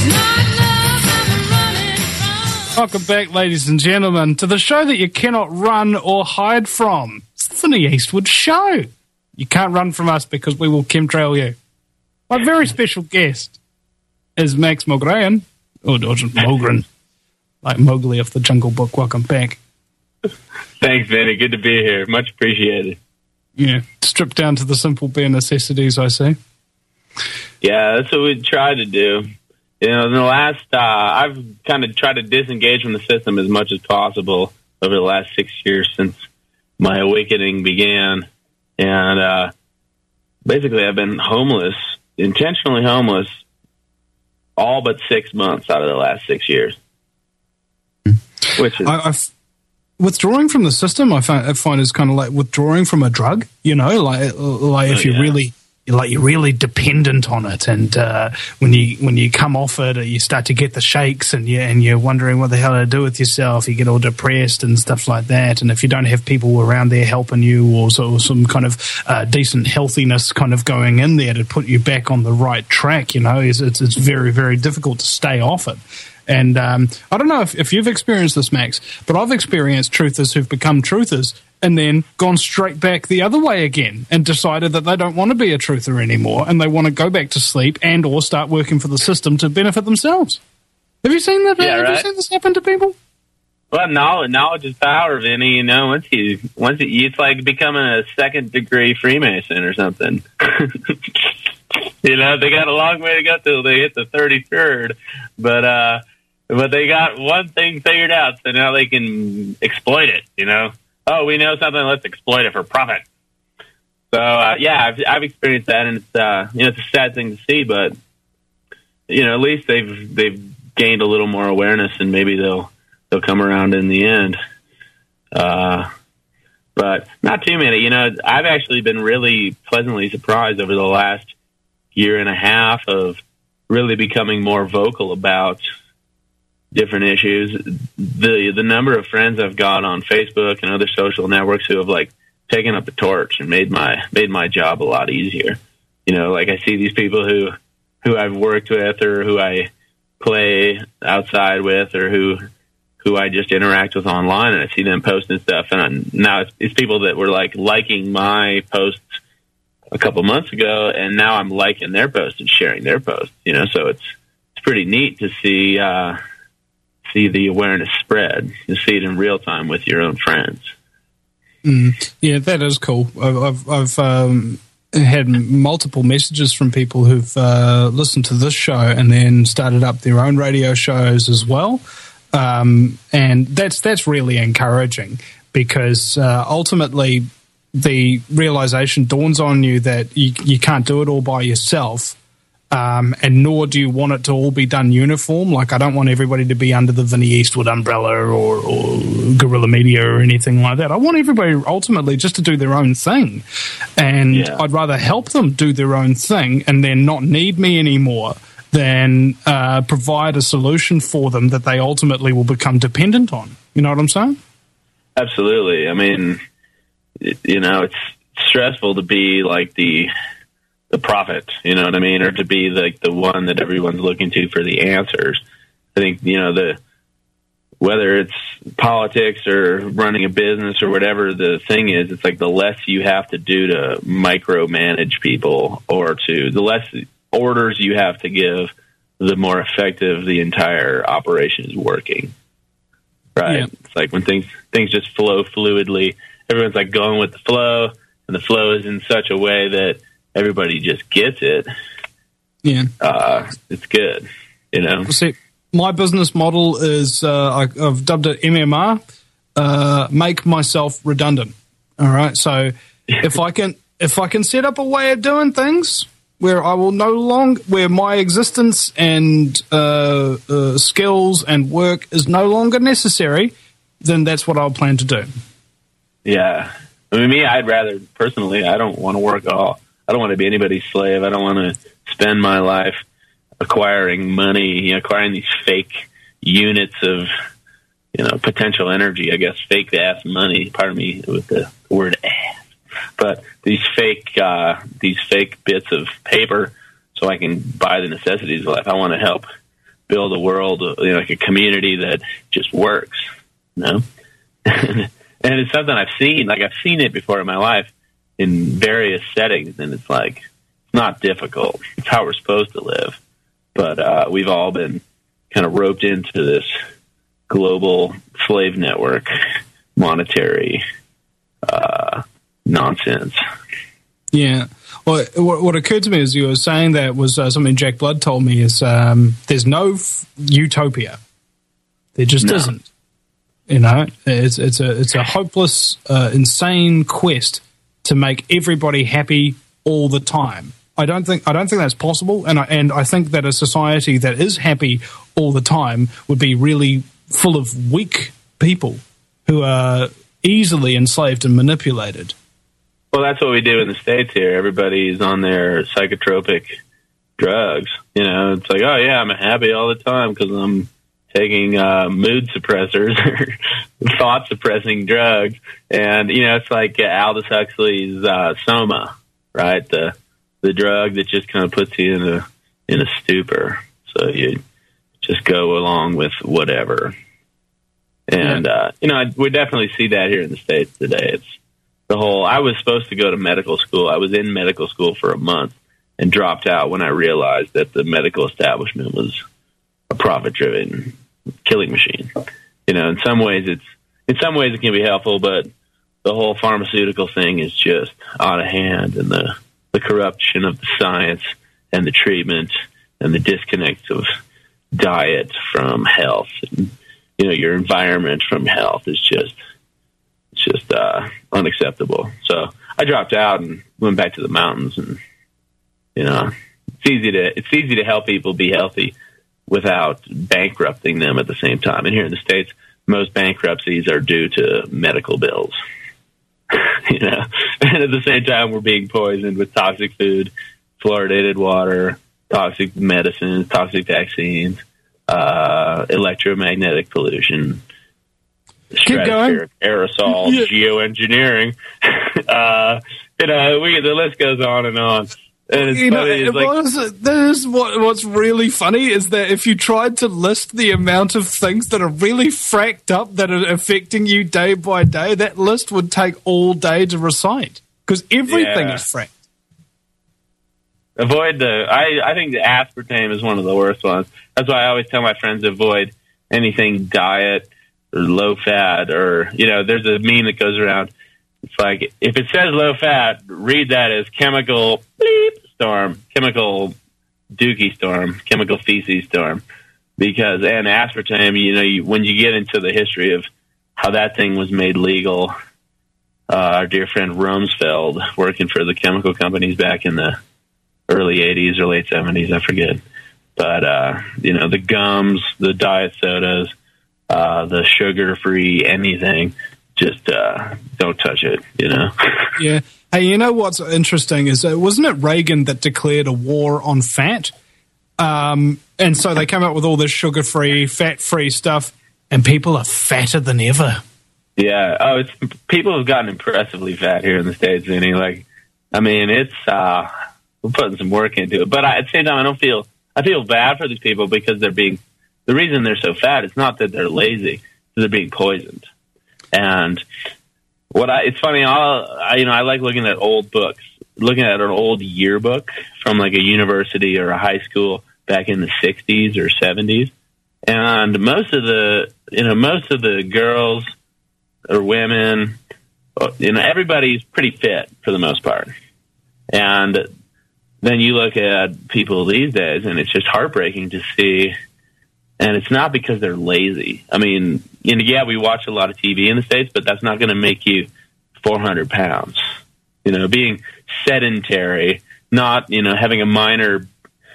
Welcome back, ladies and gentlemen, to the show that you cannot run or hide from. It's the Vinny Eastwood Show. You can't run from us because we will chemtrail you. My very special guest is Max Mogren, or Mogren, like Mowgli of the Jungle Book. Welcome back. Thanks, Vinny. Good to be here. Much appreciated. Yeah, stripped down to the simple bare necessities, I see. Yeah, that's what we tried to do. You know, in the last, uh, I've kind of tried to disengage from the system as much as possible over the last six years since my awakening began. And uh, basically, I've been homeless, intentionally homeless, all but six months out of the last six years. Which is... I, I've, withdrawing from the system, I find, I find is kind of like withdrawing from a drug, you know, like, like if oh, you yeah. really... like you're really dependent on it, and uh, when you when you come off it, you start to get the shakes, and you and you're wondering what the hell to do with yourself. You get all depressed and stuff like that. And if you don't have people around there helping you, or, so, or some kind of uh, decent healthiness kind of going in there to put you back on the right track, you know, it's it's, it's very very difficult to stay off it. And um, I don't know if, if you've experienced this, Max, but I've experienced truthers who've become truthers and then gone straight back the other way again and decided that they don't want to be a truther anymore and they want to go back to sleep and or start working for the system to benefit themselves. Have you seen that? Yeah, have right. you seen this happen to people? Well, knowledge, knowledge is power, Vinny. You know, once you, once you, it's like becoming a second degree Freemason or something. You know, they got a long way to go till they hit the thirty-third, but uh, but they got one thing figured out, so now they can exploit it. You know, oh, we know something, let's exploit it for profit. So uh, yeah, I've, I've experienced that, and it's uh, you know, it's a sad thing to see, but you know, at least they've they've gained a little more awareness, and maybe they'll they'll come around in the end. Uh, but not too many. You know, I've actually been really pleasantly surprised over the last year and a half of really becoming more vocal about different issues. The the number of friends I've got on Facebook and other social networks who have like taken up the torch and made my made my job a lot easier. You know, like I see these people who who I've worked with or who I play outside with or who who I just interact with online, and I see them posting stuff, and I'm, now it's, it's people that were like liking my posts a couple months ago, and now I'm liking their posts and sharing their posts. You know, so it's it's pretty neat to see uh, see the awareness spread, to see it in real time with your own friends. Mm, yeah, that is cool. I've I've, I've um, had multiple messages from people who've uh, listened to this show and then started up their own radio shows as well, um, and that's that's really encouraging because uh, ultimately the realization dawns on you that you, you can't do it all by yourself, um, and nor do you want it to all be done uniform. Like, I don't want everybody to be under the Vinny Eastwood umbrella or, or Guerrilla Media or anything like that. I want everybody ultimately just to do their own thing. And yeah. I'd rather help them do their own thing and then not need me anymore than uh, provide a solution for them that they ultimately will become dependent on. You know what I'm saying? Absolutely. I mean, you know, it's stressful to be like the the prophet, you know what I mean, or to be like the one that everyone's looking to for the answers. I think, you know, the whether it's politics or running a business or whatever the thing is, it's like the less you have to do to micromanage people or to the less orders you have to give, the more effective the entire operation is working. Right? Yeah. It's like when things things just flow fluidly. Everyone's like going with the flow, and the flow is in such a way that everybody just gets it. Yeah, uh, it's good. You know. See, my business model is uh, I, I've dubbed it M M R, uh, make myself redundant. All right, so if I can if I can set up a way of doing things where I will no longer where my existence and uh, uh, skills and work is no longer necessary, then that's what I'll plan to do. Yeah. I mean, me, I'd rather, personally, I don't want to work at all. I don't want to be anybody's slave. I don't want to spend my life acquiring money, you know, acquiring these fake units of, you know, potential energy, I guess, fake ass money. Pardon me with the word ass. But these fake, uh, these fake bits of paper so I can buy the necessities of life. I want to help build a world, you know, like a community that just works, you know? And it's something I've seen, like I've seen it before in my life in various settings, and it's like, it's not difficult. It's how we're supposed to live. But uh, we've all been kind of roped into this global slave network, monetary uh, nonsense. Yeah. Well, what, what occurred to me as you were saying that was uh, something Jack Blood told me is um, there's no f- utopia. There just No. isn't. You know, it's it's a it's a hopeless, uh, insane quest to make everybody happy all the time. I don't think I don't think that's possible, and I, and I think that a society that is happy all the time would be really full of weak people who are easily enslaved and manipulated. Well, that's what we do in the States here. Everybody's on their psychotropic drugs. You know, it's like, oh, yeah, I'm happy all the time because I'm taking uh, mood suppressors or thought-suppressing drugs. And, you know, it's like uh, Aldous Huxley's uh, Soma, right? The the drug that just kind of puts you in a, in a stupor. So you just go along with whatever. And, uh, you know, we definitely see that here in the States today. It's the whole, I was supposed to go to medical school. I was in medical school for a month and dropped out when I realized that the medical establishment was a profit-driven killing machine. you know, in some ways it's in some ways it can be helpful, but the whole pharmaceutical thing is just out of hand, and the the corruption of the science and the treatment and the disconnect of diet from health and, you know, your environment from health is just it's just uh, unacceptable. So I dropped out and went back to the mountains, and you know, it's easy to it's easy to help people be healthy without bankrupting them at the same time. And here in the States, most bankruptcies are due to medical bills. You know, and at the same time, we're being poisoned with toxic food, fluoridated water, toxic medicines, toxic vaccines, uh, electromagnetic pollution, stratospheric aerosol, yeah. geoengineering. uh, you know, we, the list goes on and on. And it's you funny. know, It's like, what is it? This is what, what's really funny is that if you tried to list the amount of things that are really fracked up that are affecting you day by day, that list would take all day to recite because everything Yeah. is fracked. Avoid the. I, I think the aspartame is one of the worst ones. That's why I always tell my friends to avoid anything diet or low fat, or you know, there's a meme that goes around. It's like if it says low fat, read that as chemical bleep storm, chemical dookie storm, chemical feces storm, because and aspartame. You know, you, when you get into the history of how that thing was made legal, uh, our dear friend Rumsfeld, working for the chemical companies back in the early eighties or late seventies, I forget. But, uh, you know, the gums, the diet sodas, uh, the sugar-free anything, just uh, don't touch it, you know? Yeah. Hey, you know what's interesting is, uh, wasn't it Reagan that declared a war on fat? Um, and so they came up with all this sugar-free, fat-free stuff, and people are fatter than ever. Yeah. Oh, it's people have gotten impressively fat here in the States, Vinny. Like, I mean, it's... Uh, we're putting some work into it. But I, at the same time, I don't feel, I feel bad for these people because they're being, the reason they're so fat is not that they're lazy, they're being poisoned. And what I, it's funny, I'll, I, you know, I like looking at old books, looking at an old yearbook from like a university or a high school back in the sixties or seventies. And most of the, you know, most of the girls or women, you know, everybody's pretty fit for the most part. And then you look at people these days, and it's just heartbreaking to see. And it's not because they're lazy. I mean, you know, yeah, we watch a lot of T V in the States, but that's not going to make you four hundred pounds. You know, being sedentary, not, you know, having a minor,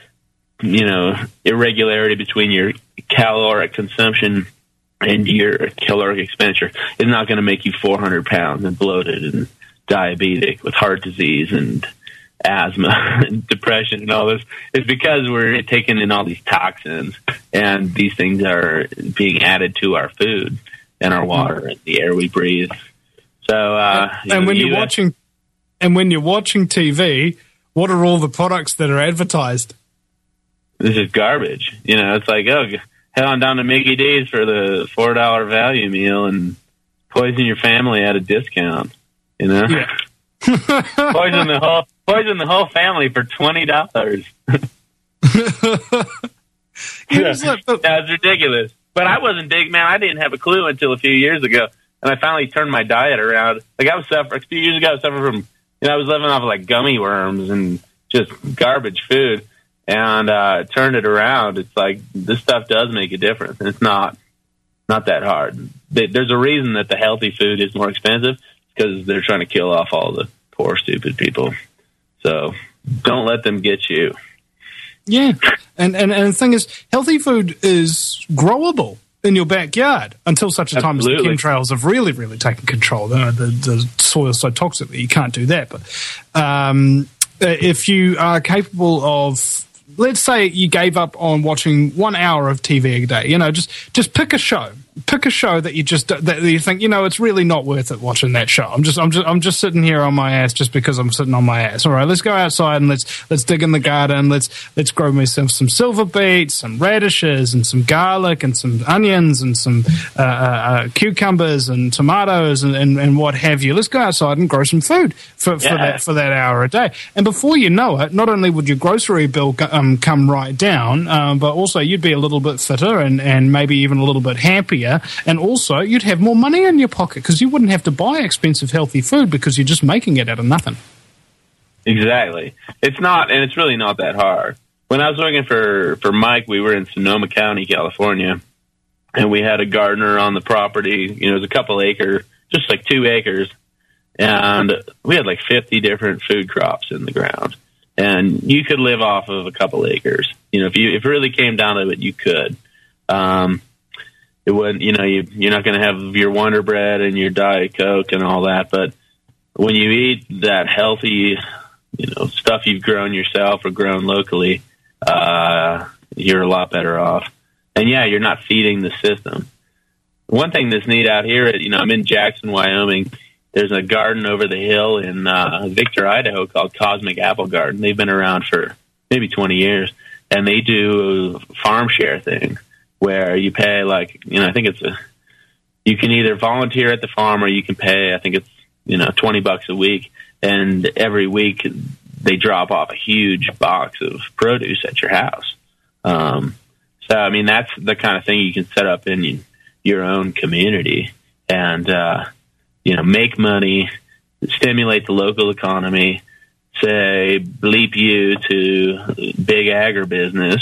you know, irregularity between your caloric consumption and your caloric expenditure is not going to make you four hundred pounds and bloated and diabetic with heart disease and asthma and depression and all this. Is because we're taking in all these toxins, and these things are being added to our food and our water and the air we breathe. So, uh, and, and when you're watching, and when you're watching T V, what are all the products that are advertised? This is garbage. You know, it's like, oh, head on down to Mickey D's for the four dollar value meal and poison your family at a discount. You know, yeah. poison the whole poison the whole family for twenty dollars. Yeah, that's ridiculous. But I wasn't big, man. I didn't have a clue until a few years ago, and I finally turned my diet around. Like I was suffering a few years ago. I was suffering from, you know, I was living off of like gummy worms and just garbage food, and uh, turned it around. It's like this stuff does make a difference, and it's not not that hard. There's a reason that the healthy food is more expensive, because they're trying to kill off all the poor, stupid people. So don't let them get you. Yeah, and, and and the thing is, healthy food is growable in your backyard until such a time Absolutely. as the chemtrails have really, really taken control. The, the, the soil's so toxic that you can't do that. But um, if you are capable of, let's say you gave up on watching one hour of T V a day, you know, just just pick a show. Pick a show that you just that you think, you know, it's really not worth it watching that show. I'm just I'm just I'm just sitting here on my ass just because I'm sitting on my ass. All right, let's go outside and let's let's dig in the garden. Let's let's grow me some some silver beets, some radishes, and some garlic, and some onions, and some uh, uh, cucumbers, and tomatoes, and, and, and what have you. Let's go outside and grow some food for, for Yeah. that for that hour a day. And before you know it, not only would your grocery bill um, come right down, um, but also you'd be a little bit fitter and and maybe even a little bit happier. healthier, and also you'd have more money in your pocket because you wouldn't have to buy expensive, healthy food because you're just making it out of nothing. Exactly. It's not, and it's really not that hard. When I was working for, for Mike, we were in Sonoma County, California, and we had a gardener on the property. You know, it was a couple acres, just like two acres, and we had like fifty different food crops in the ground. And you could live off of a couple acres. You know, if you if it really came down to it, you could. Um, it wouldn't, you know, you, you're not going to have your Wonder Bread and your Diet Coke and all that. But when you eat that healthy, you know, stuff you've grown yourself or grown locally, uh, you're a lot better off. And yeah, you're not feeding the system. One thing that's neat out here, you know, I'm in Jackson, Wyoming. There's a garden over the hill in uh, Victor, Idaho called Cosmic Apple Garden. They've been around for maybe twenty years, and they do a farm share thing where you pay like, you know, I think it's a, you can either volunteer at the farm or you can pay, I think it's, you know, twenty bucks a week, and every week they drop off a huge box of produce at your house. Um, so, I mean, that's the kind of thing you can set up in your own community and, uh, you know, make money, stimulate the local economy, say, bleep you to big agribusiness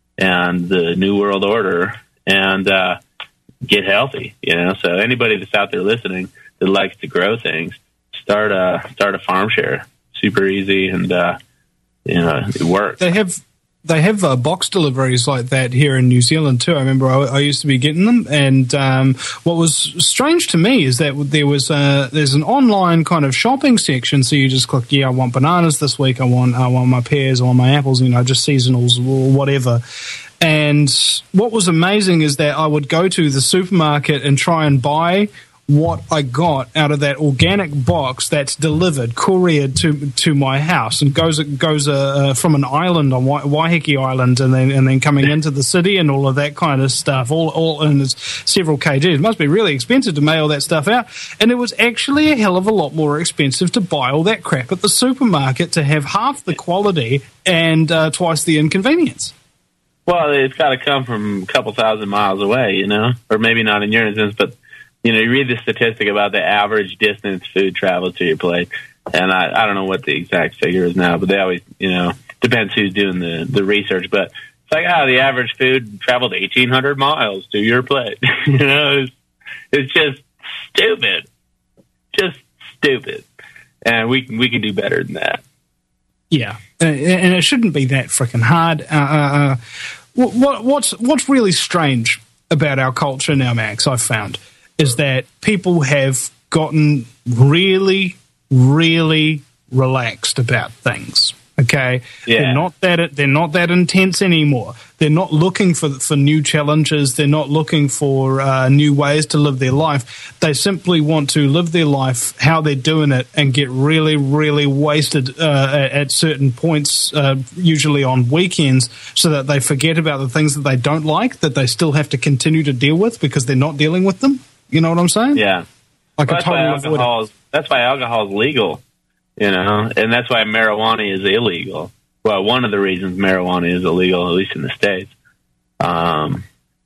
and the New World Order, and uh, get healthy, you know. So anybody that's out there listening that likes to grow things, start a, start a farm share. Super easy, and, uh, you know, it works. They have... They have uh, box deliveries like that here in New Zealand too. I remember I, I used to be getting them, and um, what was strange to me is that there was a, there's an online kind of shopping section. So you just click, yeah, I want bananas this week. I want I want my pears. I want my apples. You know, just seasonals or whatever. And what was amazing is that I would go to the supermarket and try and buy what I got out of that organic box that's delivered, couriered to to my house, and goes goes uh, from an island on Wai- Waiheke Island, and then and then coming into the city and all of that kind of stuff, all all in several kgs. It must be really expensive to mail that stuff out, and it was actually a hell of a lot more expensive to buy all that crap at the supermarket to have half the quality and uh, twice the inconvenience. Well, it's got to come from a couple thousand miles away, you know, or maybe not in your instance, but you know, you read the statistic about the average distance food travels to your plate, and I, I don't know what the exact figure is now, but they always, you know, depends who's doing the, the research, but it's like, ah, the average food traveled eighteen hundred miles to your plate. You know, it's, it's just stupid. Just stupid. And we, we can do better than that. Yeah, and it shouldn't be that freaking hard. Uh, uh, what, what's, what's really strange about our culture now, Max, I've found, is that people have gotten really, really relaxed about things. Okay, yeah. they're not that they're not that intense anymore. They're not looking for for new challenges. They're not looking for uh, new ways to live their life. They simply want to live their life how they're doing it and get really, really wasted uh, at, at certain points, uh, usually on weekends, so that they forget about the things that they don't like, that they still have to continue to deal with because they're not dealing with them. You know what I'm saying? Yeah. Like well, a total that's, why alcohol is, that's why alcohol is legal, you know, and that's why marijuana is illegal. Well, one of the reasons marijuana is illegal, at least in the States. Um,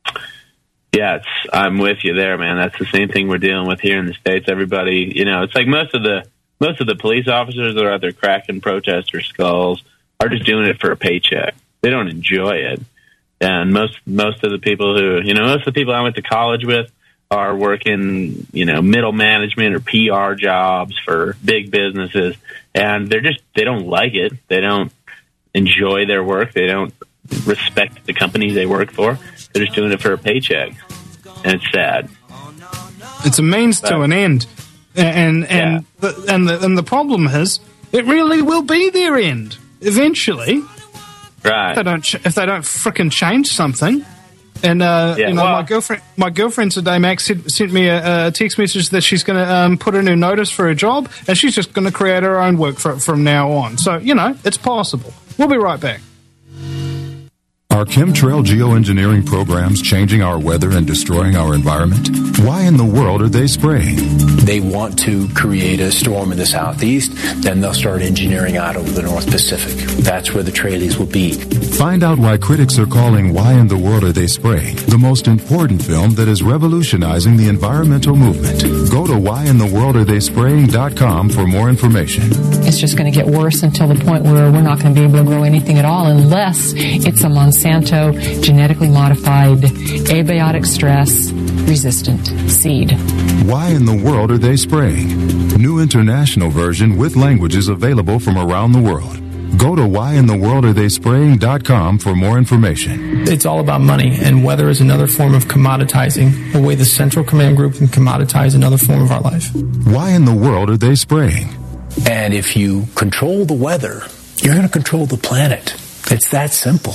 yeah, it's, I'm with you there, man. That's the same thing we're dealing with here in the States. Everybody, you know, it's like most of the most of the police officers that are out there cracking protesters' skulls are just doing it for a paycheck. They don't enjoy it. And most most of the people who, you know, most of the people I went to college with are working, you know, middle management or P R jobs for big businesses, and they're just, they don't like it. They don't enjoy their work. They don't respect the companies they work for. They're just doing it for a paycheck, and it's sad. It's a means but, to an end, and and yeah. the, and the and the problem is, it really will be their end eventually. Right. If they don't, ch- if they don't frickin' change something. And uh, yeah, you know, well, my girlfriend, my girlfriend today, Max, sent, sent me a, a text message that she's going to um, put in her notice for a job, and she's just going to create her own work for, from now on. So you know, it's possible. We'll be right back. Are chemtrail geoengineering programs changing our weather and destroying our environment? Why in the world are they spraying? They want to create a storm in the southeast, then they'll start engineering out over the North Pacific. That's where the trailies will be. Find out why critics are calling Why in the World Are They Spraying the most important film that is revolutionizing the environmental movement. Go to why in the world are they spraying dot com for more information. It's just going to get worse until the point where we're not going to be able to grow anything at all unless it's a Monsanto genetically modified abiotic stress resistant seed. Why in the world are they spraying? New international version with languages available from around the world. Go to why in the world are they spraying dot com for more information. It's all about money, and weather is another form of commoditizing, the way the Central Command Group can commoditize another form of our life. Why in the world are they spraying? And if you control the weather, you're going to control the planet. It's that simple.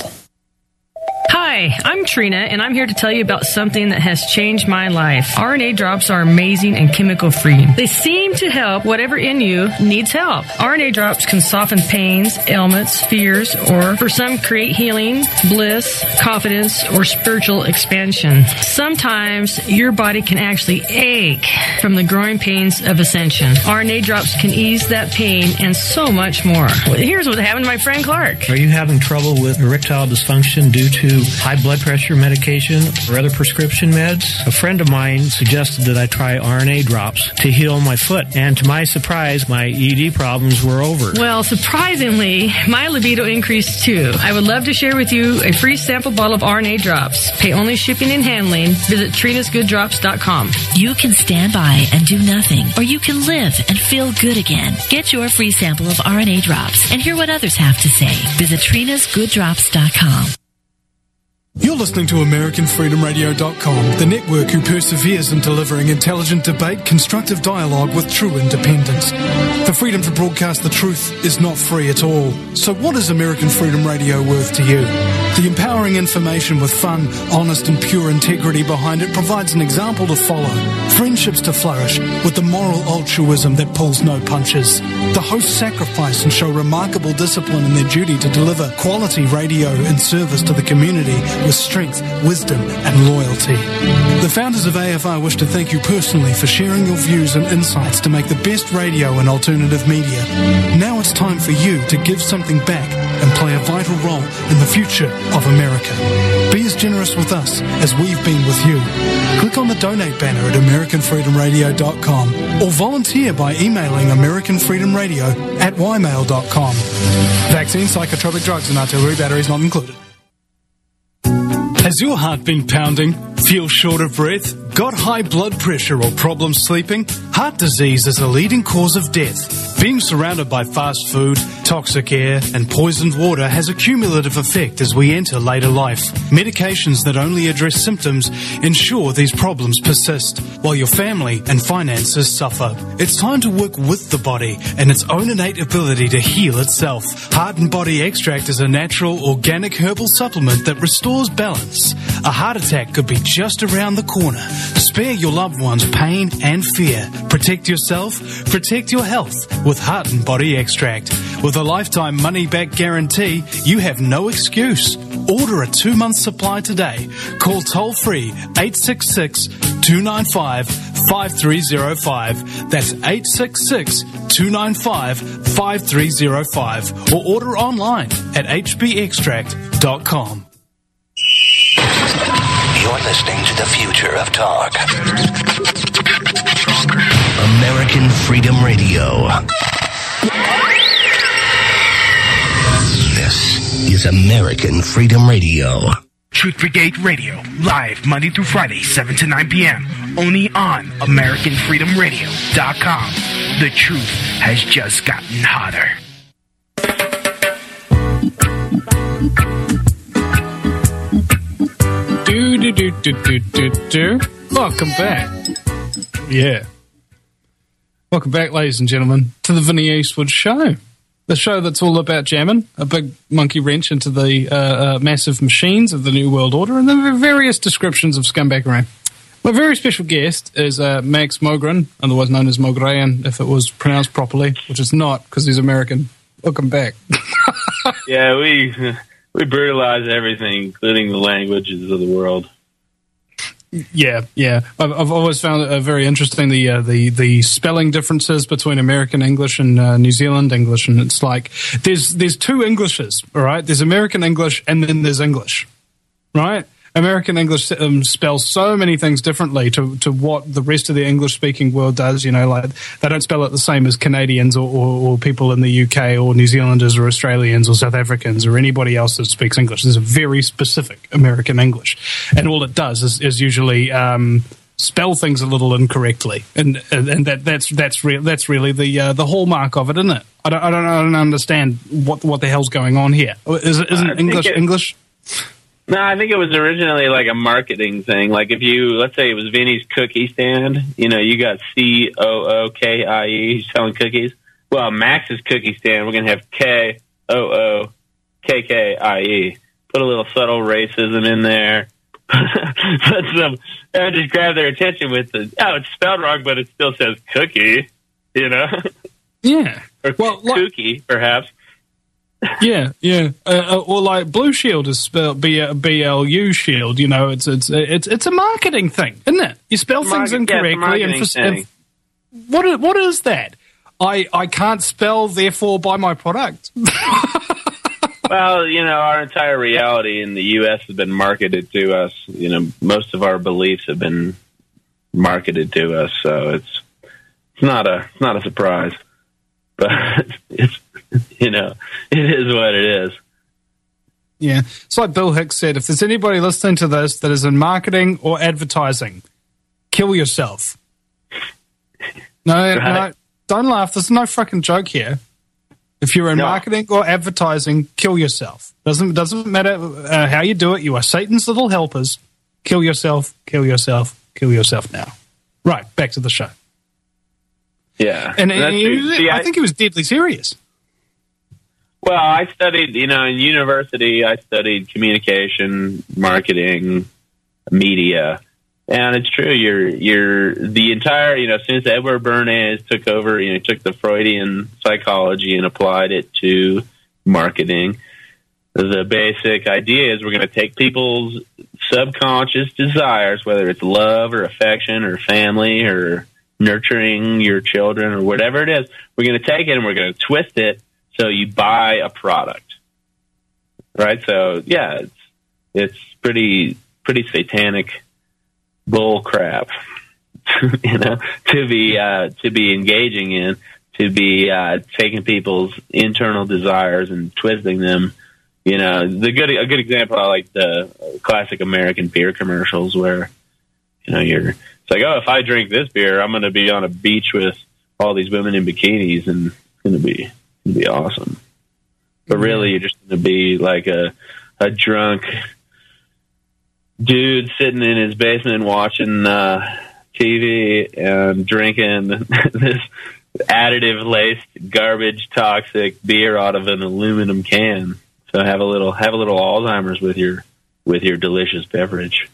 Hi, I'm Trina, and I'm here to tell you about something that has changed my life. R N A drops are amazing and chemical-free. They seem to help whatever in you needs help. R N A drops can soften pains, ailments, fears, or for some create healing, bliss, confidence, or spiritual expansion. Sometimes your body can actually ache from the growing pains of ascension. R N A drops can ease that pain and so much more. Here's what happened to my friend Clark. Are you having trouble with erectile dysfunction due to high blood pressure medication or other prescription meds? A friend of mine suggested that I try R N A drops to heal my foot, and to my surprise, my E D problems were over. Well, surprisingly, my libido increased too. I would love to share with you a free sample bottle of R N A drops. Pay only shipping and handling. Visit trinas good drops dot com. You can stand by and do nothing, or you can live and feel good again. Get your free sample of R N A drops and hear what others have to say. Visit trinas good drops dot com. You're listening to American Freedom Radio dot com, the network who perseveres in delivering intelligent debate, constructive dialogue with true independence. The freedom to broadcast the truth is not free at all. So what is American Freedom Radio worth to you? The empowering information with fun, honest and pure integrity behind it provides an example to follow, friendships to flourish, with the moral altruism that pulls no punches. The hosts sacrifice and show remarkable discipline in their duty to deliver quality radio in service to the community with strength, wisdom and loyalty. The founders of A F R wish to thank you personally for sharing your views and insights to make the best radio and alternative media. Now it's time for you to give something back and play a vital role in the future of America. Be as generous with us as we've been with you. Click on the donate banner at American Freedom Radio dot com or volunteer by emailing American Freedom Radio at y mail dot com. Vaccine, psychotropic drugs and artillery batteries not included. Has your heart been pounding? Feel short of breath? Got high blood pressure or problems sleeping? Heart disease is a leading cause of death. Being surrounded by fast food, toxic air and poisoned water has a cumulative effect as we enter later life. Medications that only address symptoms ensure these problems persist, while your family and finances suffer. It's time to work with the body and its own innate ability to heal itself. Heart and Body Extract is a natural, organic herbal supplement that restores balance. A heart attack could be just around the corner. Spare your loved ones pain and fear. Protect yourself, protect your health with Heart and Body Extract. With a lifetime money-back guarantee, you have no excuse. Order a two-month supply today. Call toll-free eight six six, two nine five, five three zero five. That's eight six six, two nine five, five three zero five. Or order online at h b extract dot com. You're listening to the future of talk. American Freedom Radio. This is American Freedom Radio. Truth Brigade Radio, live Monday through Friday, seven to nine p.m. Only on American Freedom Radio dot com. The truth has just gotten hotter. Do, do, do, do, do, do, do. Welcome back. Yeah. Welcome back, ladies and gentlemen, to the Vinnie Eastwood Show. The show that's all about jamming a big monkey wrench into the uh, uh, massive machines of the New World Order and the various descriptions of scumbaggery. My very special guest is uh, Max Mogren, otherwise known as Mogren, if it was pronounced properly, which it's not because he's American. Welcome back. Yeah, we we brutalize everything, including the languages of the world. Yeah, yeah. I've, I've always found it uh, very interesting the uh, the the spelling differences between American English and uh, New Zealand English, and it's like there's there's two Englishes, all right? There's American English and then there's English, right? American English um, spells so many things differently to, to what the rest of the English-speaking world does. You know, like they don't spell it the same as Canadians or, or, or people in the U K or New Zealanders or Australians or South Africans or anybody else that speaks English. There's a very specific American English, and all it does is, is usually um, spell things a little incorrectly, and and, and that that's that's real that's really the uh, the hallmark of it, isn't it? I don't I don't, I don't understand what what the hell's going on here. Is it isn't English it- English? No, I think it was originally like a marketing thing. Like if you, let's say it was Vinny's Cookie Stand, you know, you got C O O K I E, he's selling cookies. Well, Max's Cookie Stand, we're going to have K O O K K I E. Put a little subtle racism in there. Put some, and just grab their attention with the, oh, it's spelled wrong, but it still says cookie, you know? Yeah. Or well, kooky, perhaps. Yeah, yeah, uh, or like Blue Shield is spelled B L U Shield. You know, it's it's it's it's a marketing thing, isn't it? You spell It's a things market- yeah, it's a incorrectly, and, marketing for, and thing. what is, what is that? I I can't spell, therefore buy my product. Well, you know, our entire reality in the U S has been marketed to us. You know, most of our beliefs have been marketed to us, so it's it's not a it's not a surprise, but it's. You know, it is what it is. Yeah, it's like Bill Hicks said. If there's anybody listening to this that is in marketing or advertising, kill yourself. No, Right. no, don't laugh. There's no fucking joke here. If you're in No. marketing or advertising, kill yourself. Doesn't doesn't matter uh, how you do it. You are Satan's little helpers. Kill yourself. Kill yourself. Kill yourself now. Right, back to the show. Yeah, And, That's and he true. was- See, I think he was deadly serious. Well, I studied, you know, in university, I studied communication, marketing, media, and it's true. You're, you're the entire, you know, since Edward Bernays took over, you know, took the Freudian psychology and applied it to marketing. The basic idea is we're going to take people's subconscious desires, whether it's love or affection or family or nurturing your children or whatever it is, we're going to take it and we're going to twist it so you buy a product, right? So yeah, it's it's pretty pretty satanic bull crap, you know, to be uh, to be engaging in, to be uh, taking people's internal desires and twisting them. You know, the good a good example, I like the classic American beer commercials where, you know, you're it's like, oh, if I drink this beer, I'm going to be on a beach with all these women in bikinis, and it's going to be be awesome. But really, you're just going to be like a a drunk dude sitting in his basement watching uh, T V and drinking this additive laced garbage toxic beer out of an aluminum can. So have a little have a little Alzheimer's with your with your delicious beverage.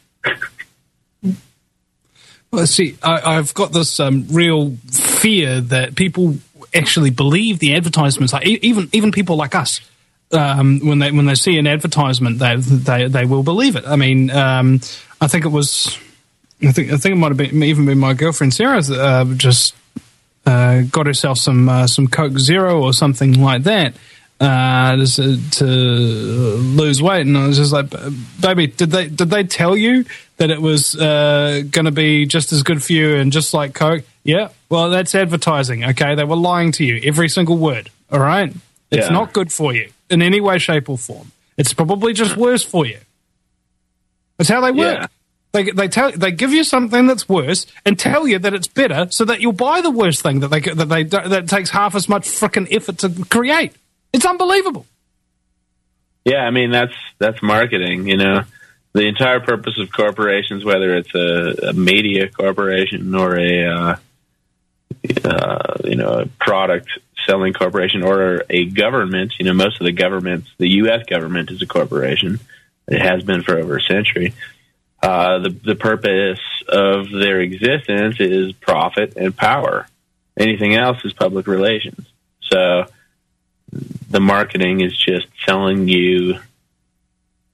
Well, see, I, I've got this um, real fear that people actually believe the advertisements. Like, e- even even people like us, um, when they when they see an advertisement, they they they will believe it. I mean, um, I think it was, I think I think it might have been even been my girlfriend Sarah uh, just uh, got herself some uh, some Coke Zero or something like that. Uh, just, uh, to lose weight, and I was just like, "Baby, did they did they tell you that it was uh, going to be just as good for you and just like Coke?" Yeah, well, that's advertising. Okay, they were lying to you every single word. All right, it's Yeah. not good for you in any way, shape, or form. It's probably just worse for you. That's how they work. Yeah. They they tell they give you something that's worse and tell you that it's better, so that you'll buy the worst thing that they that they that takes half as much frickin' effort to create. It's unbelievable. Yeah, I mean that's that's marketing. You know, the entire purpose of corporations, whether it's a, a media corporation or a uh, uh, you know a product selling corporation or a government. You know, most of the governments, the U S government is a corporation. It has been for over a century. Uh, the the purpose of their existence is profit and power. Anything else is public relations. So the marketing is just selling you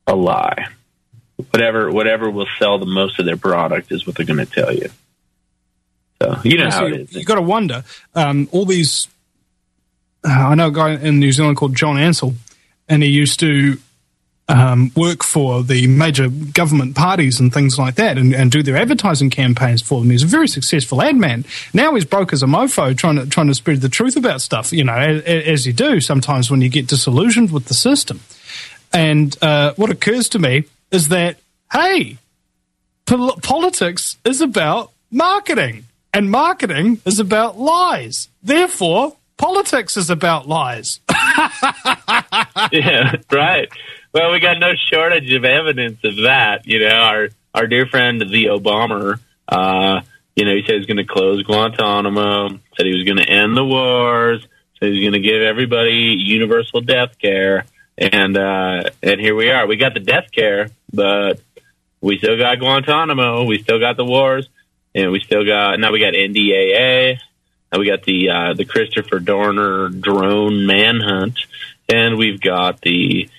a lie. Whatever whatever will sell the most of their product is what they're going to tell you. So you know Yeah, how so it you, is. you got to wonder. Um, all these, uh, I know a guy in New Zealand called John Ansell, and he used to um, work for the major government parties and things like that, and, and do their advertising campaigns for them. He's a very successful ad man. Now he's broke as a mofo, trying to trying to spread the truth about stuff. You know, as, as you do sometimes when you get disillusioned with the system. And uh, what occurs to me is that hey, pol- politics is about marketing. And marketing is about lies. Therefore, politics is about lies. Yeah, right. Well, we got no shortage of evidence of that. You know, our our dear friend, the Obama, uh, you know, he said he's going to close Guantanamo, said he was going to end the wars, said he was going to give everybody universal death care. And, uh, and here we are. We got the death care, but we still got Guantanamo. We still got the wars. And we still got, now we got N D A A, now we got the uh, the Christopher Dorner drone manhunt, and we've got the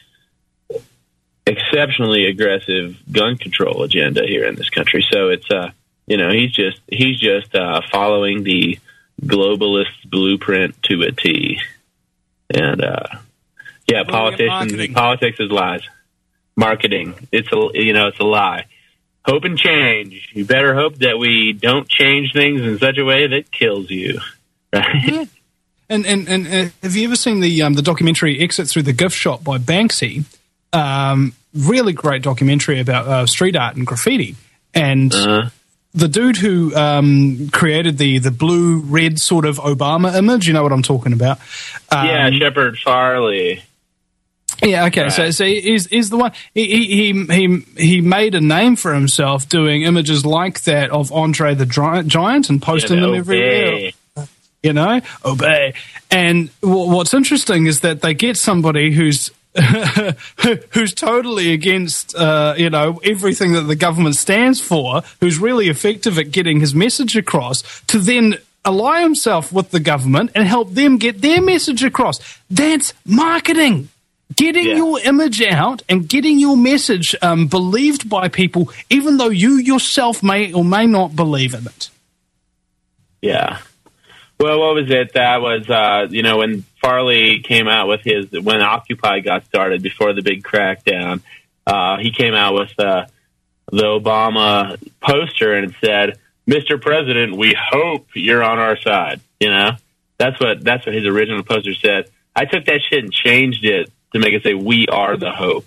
exceptionally aggressive gun control agenda here in this country. So it's, uh, you know, he's just, he's just uh, following the globalist blueprint to a T. And, uh, yeah, politicians, politics is lies. Marketing, it's a, you know, it's a lie. Hope and change. You better hope that we don't change things in such a way that kills you. Right? Yeah. And, and and uh, have you ever seen the um, the documentary Exit Through the Gift Shop by Banksy? Um, really great documentary about uh, street art and graffiti. And uh-huh. the dude who um, created the, the blue-red sort of Obama image, you know what I'm talking about? Um, yeah, Shepard Farley. Yeah, okay. Right. So, so he's, he's the one. He, he he he made a name for himself doing images like that of Andre the Giant and posting yeah, them everywhere. You know, obey. And w- what's interesting is that they get somebody who's who's totally against, uh, you know, everything that the government stands for, who's really effective at getting his message across, to then ally himself with the government and help them get their message across. That's marketing. Getting yeah. your image out and getting your message um, believed by people, even though you yourself may or may not believe in it. Yeah. Well, what was it? That was, uh, you know, when Farley came out with his, when Occupy got started before the big crackdown, uh, he came out with uh, the Obama poster and it said, "Mister President, we hope you're on our side." You know, that's what that's what his original poster said. I took that shit and changed it to make it say, "We are the hope."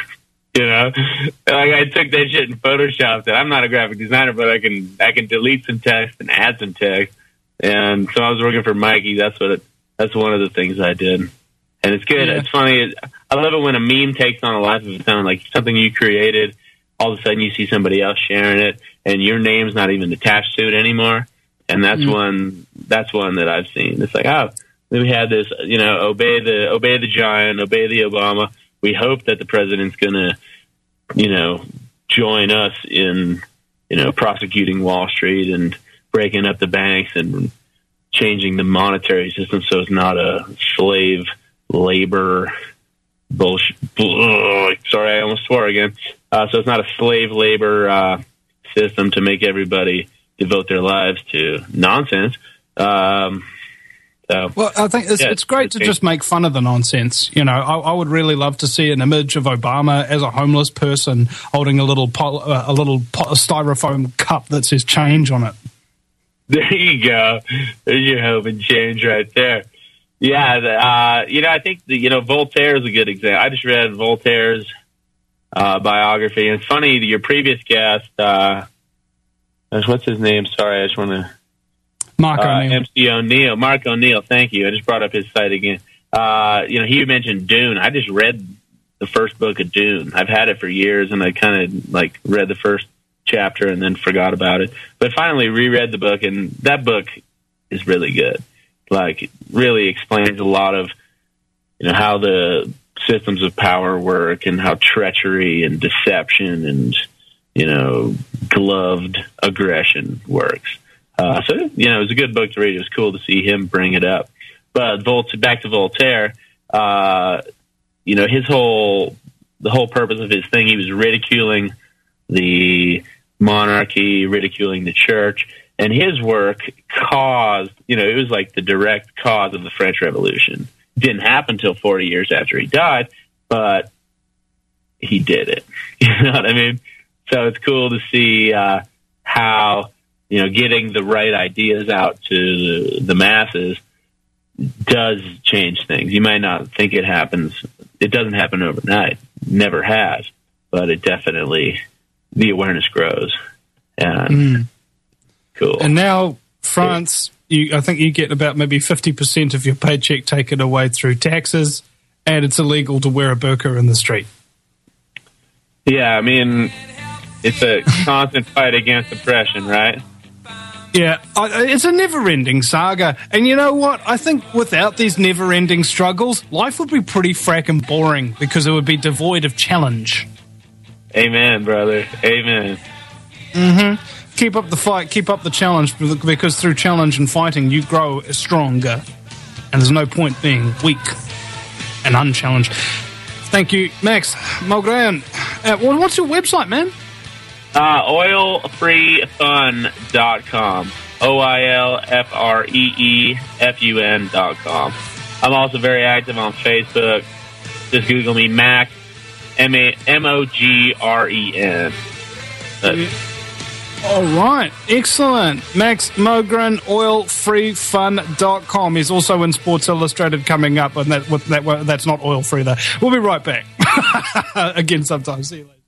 You know, like I took that shit and photoshopped it. I'm not a graphic designer, but I can I can delete some text and add some text. And so I was working for Mikey. That's what it, that's one of the things I did, and it's good. Yeah. It's funny. I love it when a meme takes on a life of its own, like something you created. All of a sudden, you see somebody else sharing it, and your name's not even attached to it anymore. And that's mm. one. That's one that I've seen. It's like, oh. We had this, you know, obey the obey the giant, obey the Obama. We hope that the president's going to, you know, join us in, you know, prosecuting Wall Street and breaking up the banks and changing the monetary system so it's not a slave labor bullshit. Ugh, sorry, I almost swore again. Uh, so it's not a slave labor uh, system to make everybody devote their lives to nonsense. Um So, well, I think it's, yeah, it's great it's to changed. just make fun of the nonsense. You know, I, I would really love to see an image of Obama as a homeless person holding a little po- uh, a little po- styrofoam cup that says change on it. There you go. There's your hope and change right there. Yeah, uh, you know, I think, the, you know, Voltaire is a good example. I just read Voltaire's uh, biography. And it's funny, your previous guest, uh, what's his name? Sorry, I just want to... Mark uh, O'Neill. M C O'Neill. Mark O'Neill, thank you. I just brought up his site again. Uh, you know, he mentioned Dune. I just read the first book of Dune. I've had it for years, and I kind of, like, read the first chapter and then forgot about it. But finally reread the book, and that book is really good. Like, it really explains a lot of, you know, how the systems of power work and how treachery and deception and, you know, gloved aggression works. Uh, so, you know, it was a good book to read. It was cool to see him bring it up. But Volt- back to Voltaire, uh, you know, his whole the whole purpose of his thing. He was ridiculing the monarchy, ridiculing the church, and his work caused, you know, it was like the direct cause of the French Revolution. It didn't happen until forty years after he died, but he did it. You know what I mean? So it's cool to see uh, how, you know, getting the right ideas out to the masses does change things. You might not think it happens. It doesn't happen overnight. Never has. But it definitely, the awareness grows. And Mm. cool. And now, France, you, I think you get about maybe fifty percent of your paycheck taken away through taxes, and it's illegal to wear a burqa in the street. Yeah, I mean, it's a constant fight against oppression, right? Yeah, I, it's a never-ending saga. And you know what? I think without these never-ending struggles, life would be pretty fracking boring because it would be devoid of challenge. Amen, brother. Amen. Mm-hmm. Keep up the fight, keep up the challenge, because through challenge and fighting, you grow stronger. And there's no point being weak and unchallenged. Thank you, Max Mulgrane. Uh, what's your website, man? Uh, oil free fun dot com. O I L F R E E F U N dot com. I'm also very active on Facebook. Just Google me, Mac, M O G R E N. All right, excellent. Max Mulgrane, oil free fun dot com. He's also in Sports Illustrated coming up, and that, that that's not oil free, though. We'll be right back. Again sometime. See you later.